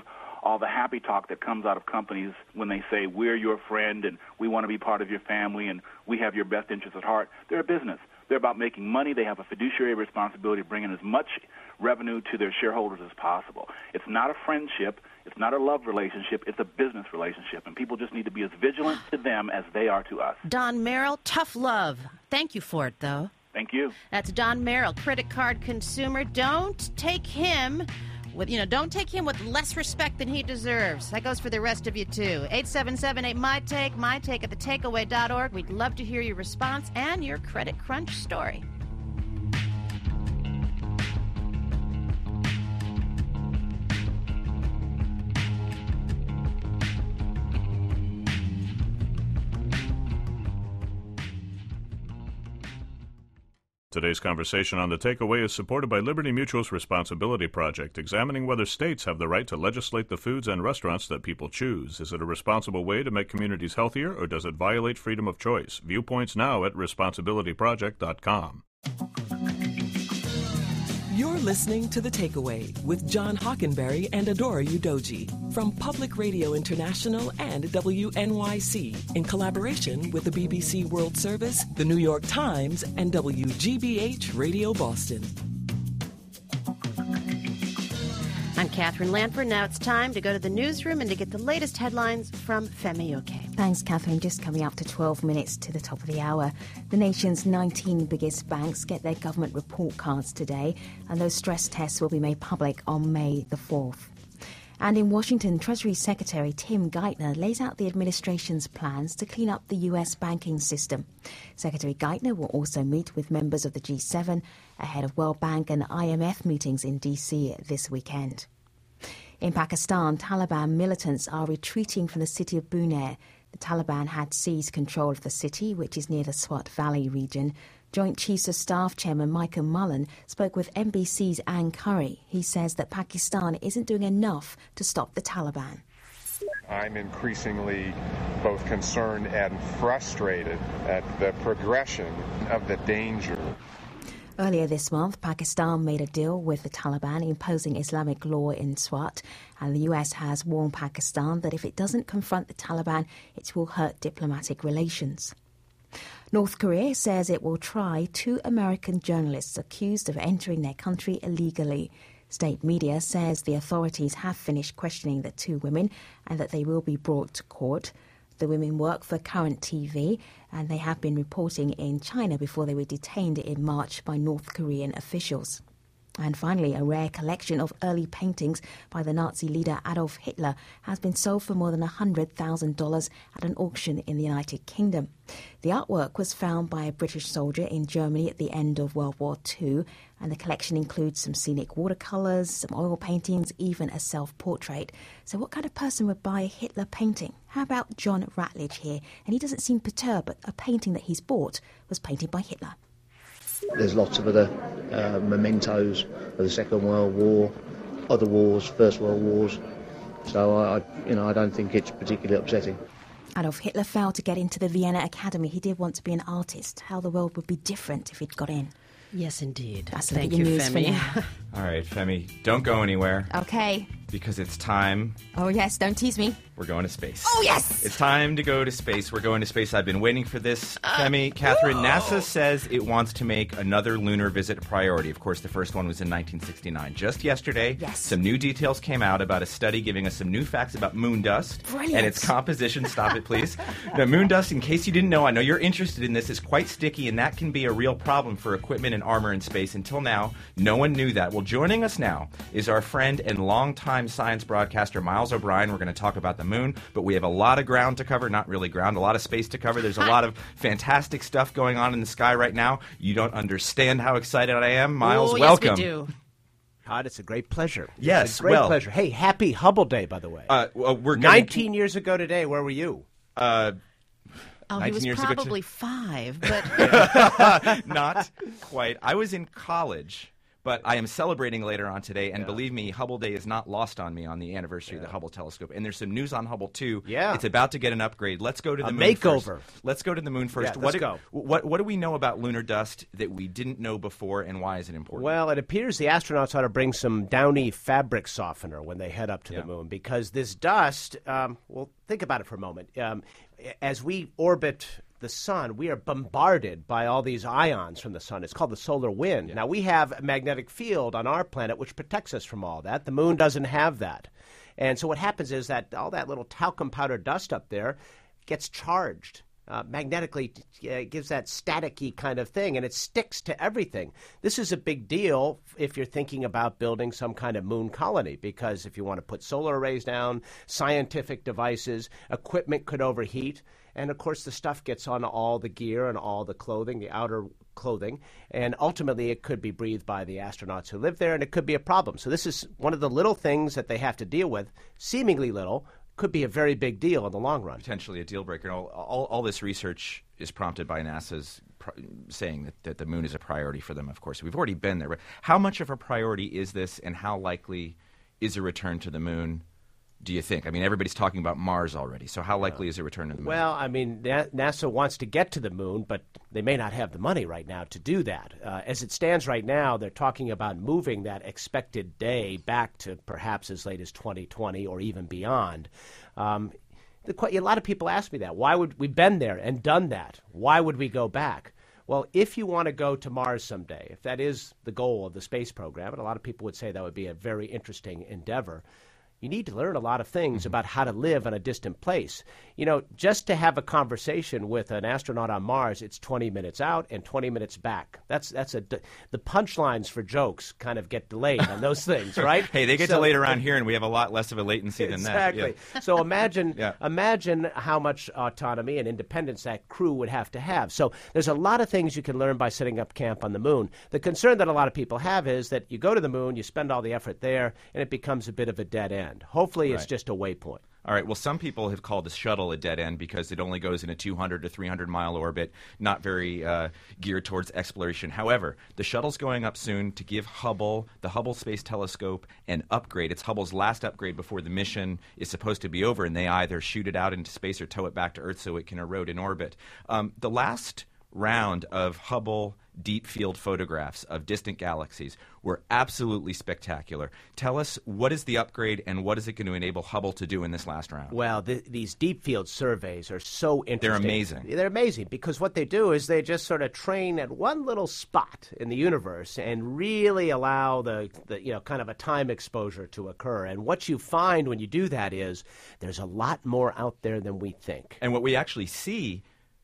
all the happy talk that comes out of companies when they say, we're your friend and we want to be part of your family and we have your best interests at heart. They're a business. They're about making money. They have a fiduciary responsibility of bringing as much revenue to their shareholders as possible. It's not a friendship. It's not a love relationship. It's a business relationship, and people just need to be as vigilant to them as they are to us. Don Merrill, tough love. Thank you for it, though. Thank you. That's Don Merrill, credit card consumer. Don't take him with less respect than he deserves. That goes for the rest of you, too. 877-8-MY-TAKE, MyTake at thetakeaway.org. We'd love to hear your response and your Credit Crunch story. Today's conversation on The Takeaway is supported by Liberty Mutual's Responsibility Project, examining whether states have the right to legislate the foods and restaurants that people choose. Is it a responsible way to make communities healthier, or does it violate freedom of choice? Viewpoints now at responsibilityproject.com. You're listening to The Takeaway with John Hockenberry and Adora Udoji from Public Radio International and WNYC in collaboration with the BBC World Service, the New York Times, and WGBH Radio Boston. I'm Catherine Lanford. Now it's time to go to the newsroom and to get the latest headlines from Femi Oke. Thanks, Catherine. Just coming up to 12 minutes to the top of the hour. The nation's 19 biggest banks get their government report cards today, and those stress tests will be made public on May the 4th. And in Washington, Treasury Secretary Tim Geithner lays out the administration's plans to clean up the U.S. banking system. Secretary Geithner will also meet with members of the G7 ahead of World Bank and IMF meetings in D.C. this weekend. In Pakistan, Taliban militants are retreating from the city of Buner. The Taliban had seized control of the city, which is near the Swat Valley region. Joint Chiefs of Staff Chairman Michael Mullen spoke with NBC's Ann Curry. He says that Pakistan isn't doing enough to stop the Taliban. I'm increasingly both concerned and frustrated at the progression of the danger. Earlier this month, Pakistan made a deal with the Taliban imposing Islamic law in Swat, and the US has warned Pakistan that if it doesn't confront the Taliban, it will hurt diplomatic relations. North Korea says it will try 2 American journalists accused of entering their country illegally. State media says the authorities have finished questioning the 2 women and that they will be brought to court. The women work for Current TV, and they have been reporting in China before they were detained in March by North Korean officials. And finally, a rare collection of early paintings by the Nazi leader Adolf Hitler has been sold for more than $100,000 at an auction in the United Kingdom. The artwork was found by a British soldier in Germany at the end of World War II, and the collection includes some scenic watercolours, some oil paintings, even a self-portrait. So what kind of person would buy a Hitler painting? How about John Ratledge here? And he doesn't seem perturbed, but a painting that he's bought was painted by Hitler. There's lots of other mementos of the Second World War, other wars, First World Wars. So I don't think it's particularly upsetting. Adolf Hitler failed to get into the Vienna Academy. He did want to be an artist. How the world would be different if he'd got in. Yes, indeed. That's Thank you, Femi. All right, Femi, don't go anywhere. Okay. Because it's time. Oh, yes, don't tease me. We're going to space. Oh, yes! It's time to go to space. We're going to space. I've been waiting for this. Femi, Catherine, NASA says it wants to make another lunar visit a priority. Of course, the first one was in 1969. Just yesterday, some new details came out about a study giving us some new facts about moon dust and its composition. Stop it, please. Now, moon dust, in case you didn't know, I know you're interested in this, is quite sticky, and that can be a real problem for equipment and armor in space. Until now, no one knew that. Well, joining us now is our friend and longtime science broadcaster, Miles O'Brien. We're going to talk about the moon, but we have a lot of ground to cover. Not really ground, a lot of space to cover. There's a lot of fantastic stuff going on in the sky right now. You don't understand how excited I am. Miles, welcome. Yes, we do. Todd, it's a great pleasure. Yes, it's a great pleasure. Hey, happy Hubble Day, by the way. We're 19 years ago today, where were you? He was probably 5, but... Not quite. I was in college. But I am celebrating later on today, and believe me, Hubble Day is not lost on me on the anniversary of the Hubble telescope. And there's some news on Hubble, too. Yeah. It's about to get an upgrade. Let's go to the moon makeover. first. Let's go to the moon first. Yeah, let's go. What do we know about lunar dust that we didn't know before, and why is it important? Well, it appears the astronauts ought to bring some downy fabric softener when they head up to the moon, because this dust, well, think about it for a moment. As we orbit the sun, we are bombarded by all these ions from the sun. It's called the solar wind. Yeah. Now, we have a magnetic field on our planet which protects us from all that. The moon doesn't have that. And so what happens is that all that little talcum powder dust up there gets charged. Magnetically gives that static-y kind of thing, and it sticks to everything. This is a big deal if you're thinking about building some kind of moon colony, because if you want to put solar arrays down, scientific devices, equipment could overheat, and of course the stuff gets on all the gear and all the clothing, the outer clothing, and ultimately it could be breathed by the astronauts who live there, and it could be a problem. So this is one of the little things that they have to deal with, seemingly little, could be a very big deal in the long run. Potentially a deal breaker. All this research is prompted by NASA's saying that the moon is a priority for them, of course. We've already been there. But how much of a priority is this, and how likely is a return to the moon, do you think? I mean, everybody's talking about Mars already, so how likely is a return to the moon? Well, I mean, NASA wants to get to the moon, but they may not have the money right now to do that. As it stands right now, they're talking about moving that expected day back to perhaps as late as 2020 or even beyond. A lot of people ask me that. Why would we been there and done that? Why would we go back? Well, if you want to go to Mars someday, if that is the goal of the space program, and a lot of people would say that would be a very interesting endeavor, you need to learn a lot of things about how to live in a distant place. You know, just to have a conversation with an astronaut on Mars, it's 20 minutes out and 20 minutes back. The punchlines for jokes kind of get delayed on those things, right? Hey, they get delayed around here, and we have a lot less of a latency than that. Exactly. Yeah. So imagine how much autonomy and independence that crew would have to have. So there's a lot of things you can learn by setting up camp on the moon. The concern that a lot of people have is that you go to the moon, you spend all the effort there, and it becomes a bit of a dead end. Hopefully it's just a waypoint. All right. Well, some people have called the shuttle a dead end because it only goes in a 200 to 300-mile orbit, not very geared towards exploration. However, the shuttle's going up soon to give Hubble, the Hubble Space Telescope, an upgrade. It's Hubble's last upgrade before the mission is supposed to be over, and they either shoot it out into space or tow it back to Earth so it can erode in orbit. The last round of Hubble deep field photographs of distant galaxies were absolutely spectacular. Tell us, what is the upgrade and what is it going to enable Hubble to do in this last round? Well, these deep field surveys are so interesting. They're amazing. They're amazing because what they do is they just sort of train at one little spot in the universe and really allow the kind of a time exposure to occur. And what you find when you do that is there's a lot more out there than we think. And what we actually see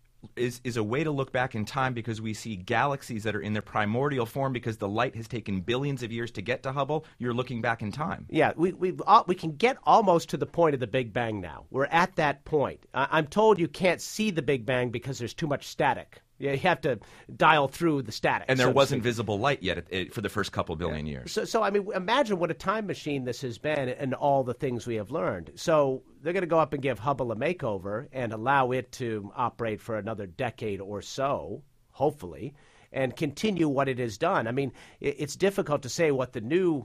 is a way to look back in time, because we see galaxies that are in their primordial form because the light has taken billions of years to get to Hubble. You're looking back in time. Yeah, we can get almost to the point of the Big Bang now. We're at that point. I'm told you can't see the Big Bang because there's too much static. You have to dial through the static. And there wasn't visible light yet for the first couple billion years. So, I mean, imagine what a time machine this has been and all the things we have learned. So they're going to go up and give Hubble a makeover and allow it to operate for another decade or so, hopefully, and continue what it has done. I mean, it's difficult to say what the new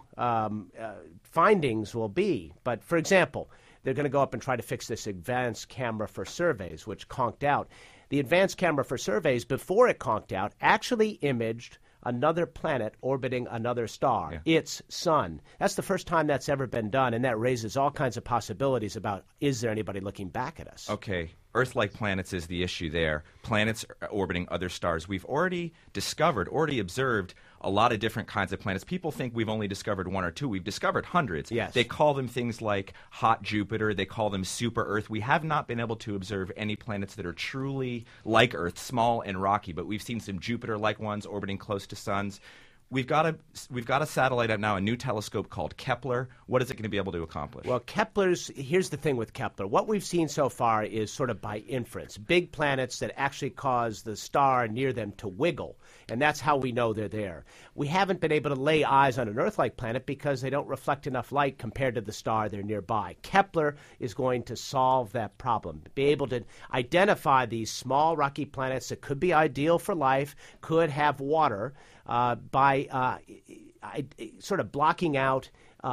findings will be. But, for example, they're going to go up and try to fix this advanced camera for surveys, which conked out. The advanced camera for surveys, before it conked out, actually imaged another planet orbiting another star, its sun. That's the first time that's ever been done, and that raises all kinds of possibilities about, is there anybody looking back at us? Okay. Earth-like planets is the issue there. Planets orbiting other stars. We've already observed a lot of different kinds of planets. People think we've only discovered one or two. We've discovered hundreds. Yes. They call them things like hot Jupiter. They call them super Earth. We have not been able to observe any planets that are truly like Earth, small and rocky, but we've seen some Jupiter-like ones orbiting close to suns. We've got a satellite up now, a new telescope called Kepler. What is it going to be able to accomplish? Well, here's the thing with Kepler. What we've seen so far is sort of by inference, big planets that actually cause the star near them to wiggle, and that's how we know they're there. We haven't been able to lay eyes on an Earth-like planet because they don't reflect enough light compared to the star they're nearby. Kepler is going to solve that problem, be able to identify these small rocky planets that could be ideal for life, could have water, by sort of blocking out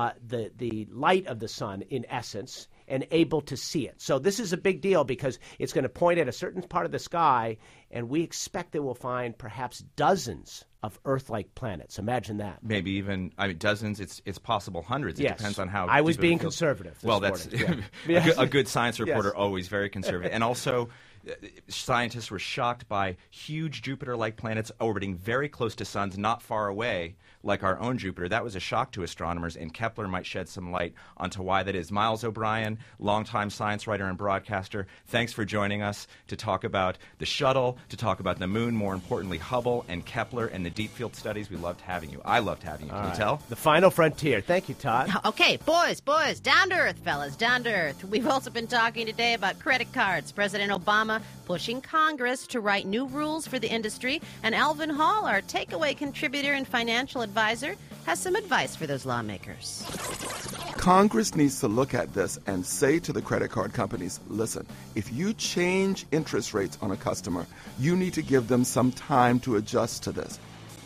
the light of the sun, in essence, and able to see it. So this is a big deal because it's going to point at a certain part of the sky, and we expect that we'll find perhaps dozens of Earth-like planets. Imagine that. Maybe even, dozens. It's possible hundreds. It depends on how. I was being conservative. Well, that's a good science reporter, always very conservative. And also, scientists were shocked by huge Jupiter-like planets orbiting very close to suns, not far away, like our own Jupiter. That was a shock to astronomers, and Kepler might shed some light onto why that is. Miles O'Brien, longtime science writer and broadcaster, thanks for joining us to talk about the shuttle, to talk about the moon, more importantly, Hubble and Kepler and the deep field studies. We loved having you. I loved having you. Can you tell? The final frontier. Thank you, Todd. Okay, boys, down to earth, fellas, down to earth. We've also been talking today about credit cards. President Obama pushing Congress to write new rules for the industry, and Alvin Hall, our takeaway contributor and financial advisor, has some advice for those lawmakers. Congress needs to look at this and say to the credit card companies, listen, if you change interest rates on a customer, you need to give them some time to adjust to this.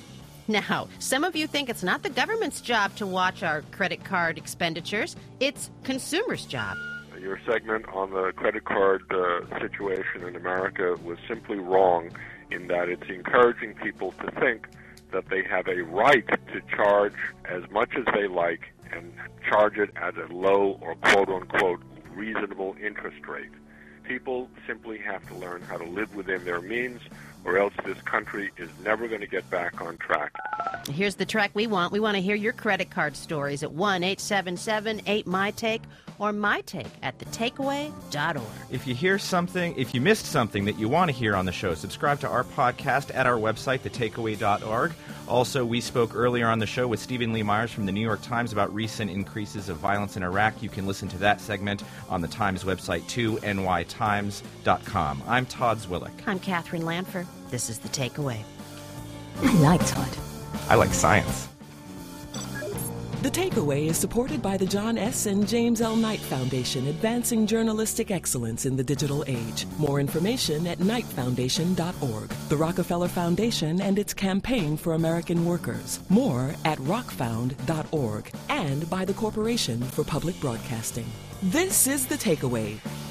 Now, some of you think it's not the government's job to watch our credit card expenditures. It's consumers' job. Your segment on the credit card situation in America was simply wrong in that it's encouraging people to think that they have a right to charge as much as they like and charge it at a low or quote-unquote reasonable interest rate. People simply have to learn how to live within their means, or else this country is never going to get back on track. Here's the track we want. We want to hear your credit card stories at 1-877-8MyTake or mytake at thetakeaway.org. If you hear something, if you missed something that you want to hear on the show, subscribe to our podcast at our website, thetakeaway.org. Also, we spoke earlier on the show with Stephen Lee Myers from the New York Times about recent increases of violence in Iraq. You can listen to that segment on the Times website too, nytimes.com. I'm Todd Zwillick. I'm Catherine Lanfer. This is The Takeaway. I like Todd. I like science. The Takeaway is supported by the John S. and James L. Knight Foundation, advancing journalistic excellence in the digital age. More information at knightfoundation.org. The Rockefeller Foundation and its campaign for American workers. More at rockfound.org. And by the Corporation for Public Broadcasting. This is The Takeaway.